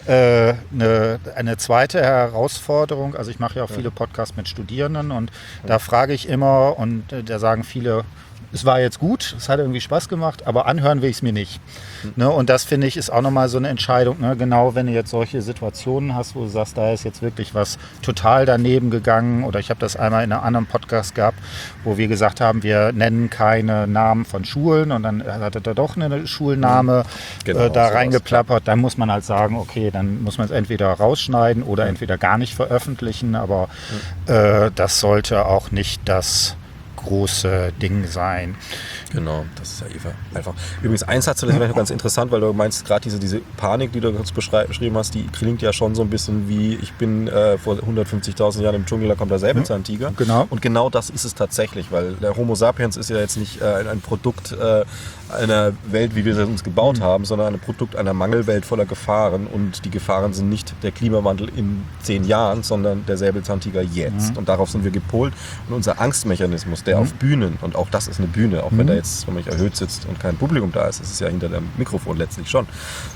eine zweite Herausforderung. Also ich mache ja auch viele Podcasts mit Studierenden und da frage ich immer und da sagen viele, es war jetzt gut, es hat irgendwie Spaß gemacht, aber anhören will ich es mir nicht. Ne? Und das finde ich ist auch nochmal so eine Entscheidung. Ne? Genau, wenn du jetzt solche Situationen hast, wo du sagst, da ist jetzt wirklich was total daneben gegangen. Oder ich habe das einmal in einem anderen Podcast gehabt, wo wir gesagt haben, wir nennen keine Namen von Schulen. Und dann hatte da doch eine Schulname da reingeplappert. Dann muss man halt sagen, okay, dann muss man es entweder rausschneiden oder entweder gar nicht veröffentlichen. Aber das sollte auch nicht das große Ding sein. Genau, das ist ja einfach. Übrigens, ein Satz, das ist vielleicht ganz interessant, weil du meinst, gerade diese Panik, die du kurz beschrieben hast, die klingt ja schon so ein bisschen wie, ich bin vor 150.000 Jahren im Dschungel, da kommt der Säbelzahntiger. Genau. Und genau das ist es tatsächlich, weil der Homo sapiens ist ja jetzt nicht ein Produkt einer Welt, wie wir sie uns gebaut haben, sondern ein Produkt einer Mangelwelt voller Gefahren. Und die Gefahren sind nicht der Klimawandel in 10 Jahren, sondern der Säbelzahntiger jetzt. Und darauf sind wir gepolt. Und unser Angstmechanismus, der auf Bühnen, und auch das ist eine Bühne, auch wenn da jetzt, wenn man nicht erhöht sitzt und kein Publikum da ist, ist es ja hinter dem Mikrofon letztlich schon.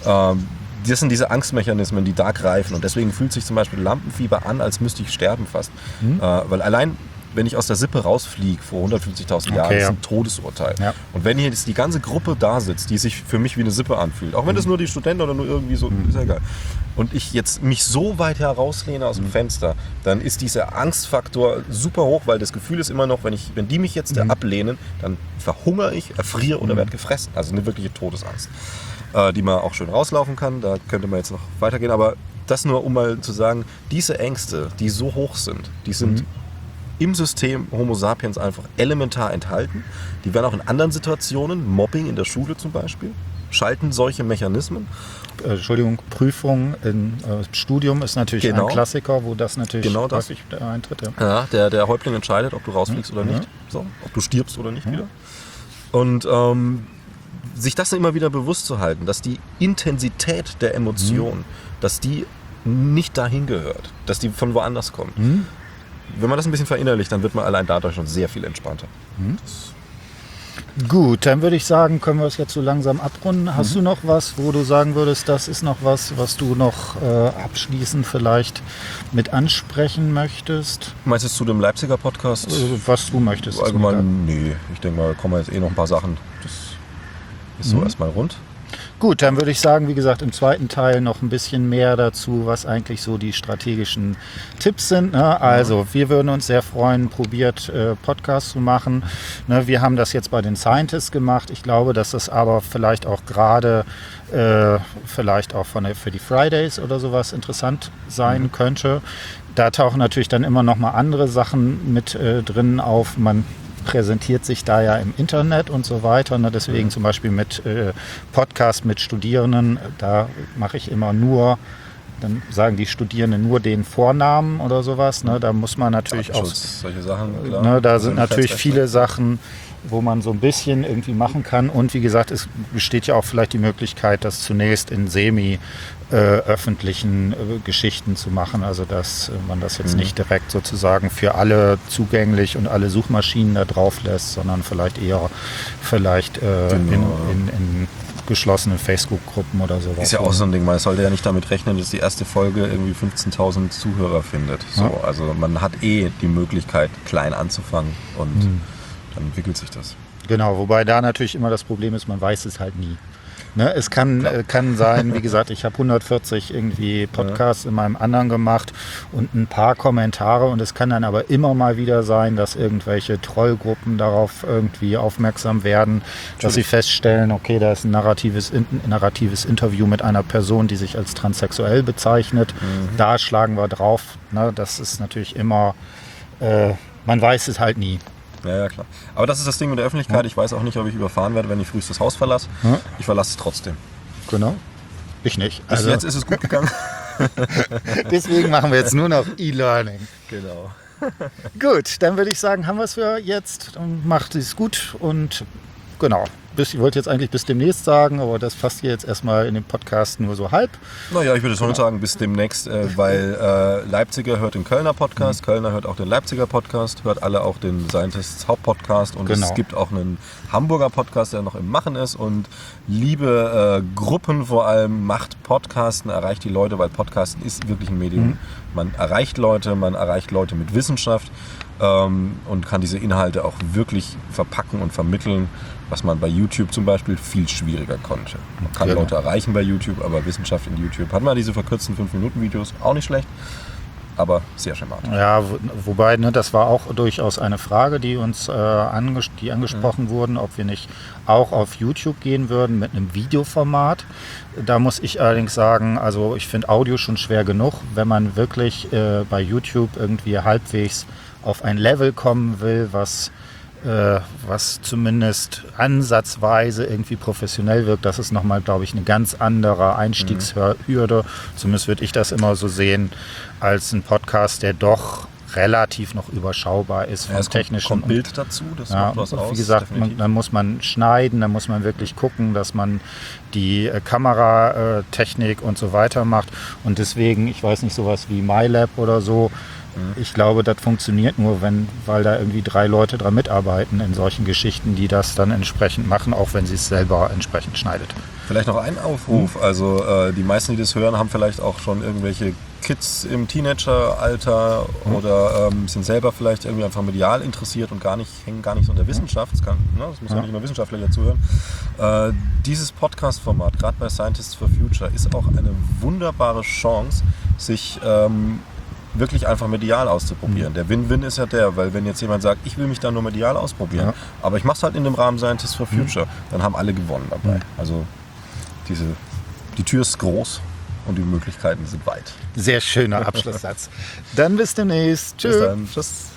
Das sind diese Angstmechanismen, die da greifen. Und deswegen fühlt sich zum Beispiel Lampenfieber an, als müsste ich sterben fast. Weil allein, wenn ich aus der Sippe rausfliege vor 150.000 Jahren, ist ein Todesurteil. Ja. Und wenn hier jetzt die ganze Gruppe da sitzt, die sich für mich wie eine Sippe anfühlt, auch wenn das nur die Studenten oder nur irgendwie so, ist ja egal. Und ich jetzt mich so weit herauslehne aus dem Fenster, dann ist dieser Angstfaktor super hoch, weil das Gefühl ist immer noch, wenn die mich jetzt ablehnen, dann verhungere ich, erfriere oder werde gefressen. Also eine wirkliche Todesangst, die man auch schön rauslaufen kann. Da könnte man jetzt noch weitergehen. Aber das nur, um mal zu sagen, diese Ängste, die so hoch sind, die sind im System Homo sapiens einfach elementar enthalten. Die werden auch in anderen Situationen, Mobbing in der Schule zum Beispiel, schalten solche Mechanismen. Entschuldigung, Prüfung im Studium ist natürlich ein Klassiker, wo das natürlich häufig eintritt. Ja, der Häuptling entscheidet, ob du rausfliegst oder nicht, so, ob du stirbst oder nicht wieder. Und sich das immer wieder bewusst zu halten, dass die Intensität der Emotionen, dass die nicht dahin gehört, dass die von woanders kommt. Wenn man das ein bisschen verinnerlicht, dann wird man allein dadurch schon sehr viel entspannter. Gut, dann würde ich sagen, können wir es jetzt so langsam abrunden. Hast du noch was, wo du sagen würdest, das ist noch was du noch abschließend vielleicht mit ansprechen möchtest? Meinst du zu dem Leipziger Podcast? Was du möchtest. Allgemein, nee. Ich denke mal, da kommen jetzt noch ein paar Sachen. Das ist so erstmal rund. Gut, dann würde ich sagen, wie gesagt, im zweiten Teil noch ein bisschen mehr dazu, was eigentlich so die strategischen Tipps sind. Ne? Also, wir würden uns sehr freuen, probiert Podcasts zu machen. Ne? Wir haben das jetzt bei den Scientists gemacht. Ich glaube, dass das aber vielleicht auch gerade vielleicht auch für die Fridays oder sowas interessant sein könnte. Da tauchen natürlich dann immer noch mal andere Sachen mit drin auf. Man präsentiert sich da ja im Internet und so weiter. Ne? Deswegen zum Beispiel mit Podcast mit Studierenden, da mache ich immer nur, dann sagen die Studierenden nur den Vornamen oder sowas. Ne? Da muss man natürlich auch, solche Sachen, klar. Ne? Da sind natürlich viele Sachen, wo man so ein bisschen irgendwie machen kann. Und wie gesagt, es besteht ja auch vielleicht die Möglichkeit, das zunächst in öffentlichen Geschichten zu machen, also dass man das jetzt nicht direkt sozusagen für alle zugänglich und alle Suchmaschinen da drauf lässt, sondern vielleicht eher in geschlossenen Facebook-Gruppen oder sowas. Ist ja auch so ein Ding, man sollte ja nicht damit rechnen, dass die erste Folge irgendwie 15.000 Zuhörer findet. So, also man hat die Möglichkeit, klein anzufangen und dann entwickelt sich das. Genau, wobei da natürlich immer das Problem ist, man weiß es halt nie. Ne, es kann sein, wie gesagt, ich habe 140 irgendwie Podcasts in meinem anderen gemacht und ein paar Kommentare und es kann dann aber immer mal wieder sein, dass irgendwelche Trollgruppen darauf irgendwie aufmerksam werden, dass sie feststellen, okay, da ist ein narratives Interview mit einer Person, die sich als transsexuell bezeichnet. Da schlagen wir drauf. Ne, das ist natürlich immer, man weiß es halt nie. Ja, klar. Aber das ist das Ding mit der Öffentlichkeit. Ich weiß auch nicht, ob ich überfahren werde, wenn ich frühst das Haus verlasse. Ich verlasse es trotzdem. Genau. Ich nicht. Also jetzt ist es gut gegangen. Deswegen machen wir jetzt nur noch E-Learning. Genau. Gut, dann würde ich sagen, haben wir es für jetzt. Macht es gut und genau. Ich wollte jetzt eigentlich bis demnächst sagen, aber das passt hier jetzt erstmal in dem Podcast nur so halb. Naja, ich würde schon sagen, bis demnächst, weil Leipziger hört den Kölner Podcast, Kölner hört auch den Leipziger Podcast, hört alle auch den Scientists Hauptpodcast und es gibt auch einen Hamburger Podcast, der noch im Machen ist und liebe Gruppen vor allem, macht Podcasten, erreicht die Leute, weil Podcasten ist wirklich ein Medium. Man erreicht Leute mit Wissenschaft und kann diese Inhalte auch wirklich verpacken und vermitteln, was man bei YouTube zum Beispiel viel schwieriger konnte. Man kann Leute erreichen bei YouTube, aber Wissenschaft in YouTube hat man diese verkürzten 5-Minuten-Videos, auch nicht schlecht, aber sehr schematisch. Ja, wobei, ne, das war auch durchaus eine Frage, die uns angesprochen wurden, ob wir nicht auch auf YouTube gehen würden mit einem Videoformat. Da muss ich allerdings sagen, also ich finde Audio schon schwer genug, wenn man wirklich bei YouTube irgendwie halbwegs auf ein Level kommen will, was zumindest ansatzweise irgendwie professionell wirkt. Das ist nochmal, glaube ich, eine ganz andere Einstiegshürde. Zumindest würde ich das immer so sehen, als ein Podcast, der doch relativ noch überschaubar ist vom technischen. Kommt Bild dazu, das macht was aus. Wie gesagt, dann muss man schneiden, dann muss man wirklich gucken, dass man die Kameratechnik und so weiter macht. Und deswegen, ich weiß nicht, sowas wie MyLab oder so, ich glaube, das funktioniert nur, weil da irgendwie 3 Leute dran mitarbeiten in solchen Geschichten, die das dann entsprechend machen, auch wenn sie es selber entsprechend schneidet. Vielleicht noch ein Aufruf. Also die meisten, die das hören, haben vielleicht auch schon irgendwelche Kids im Teenageralter oder sind selber vielleicht irgendwie einfach medial interessiert und hängen gar nicht so in der Wissenschaft. Das muss ja nicht immer Wissenschaftler dazu hören. Dieses Podcast-Format, gerade bei Scientists for Future, ist auch eine wunderbare Chance, sich wirklich einfach medial auszuprobieren. Der Win-Win ist ja weil wenn jetzt jemand sagt, ich will mich da nur medial ausprobieren, aber ich mache es halt in dem Rahmen Scientists for Future, dann haben alle gewonnen dabei. Also die Tür ist groß und die Möglichkeiten sind weit. Sehr schöner Abschlusssatz. Dann bis demnächst. Tschüss. Bis dann. Tschüss.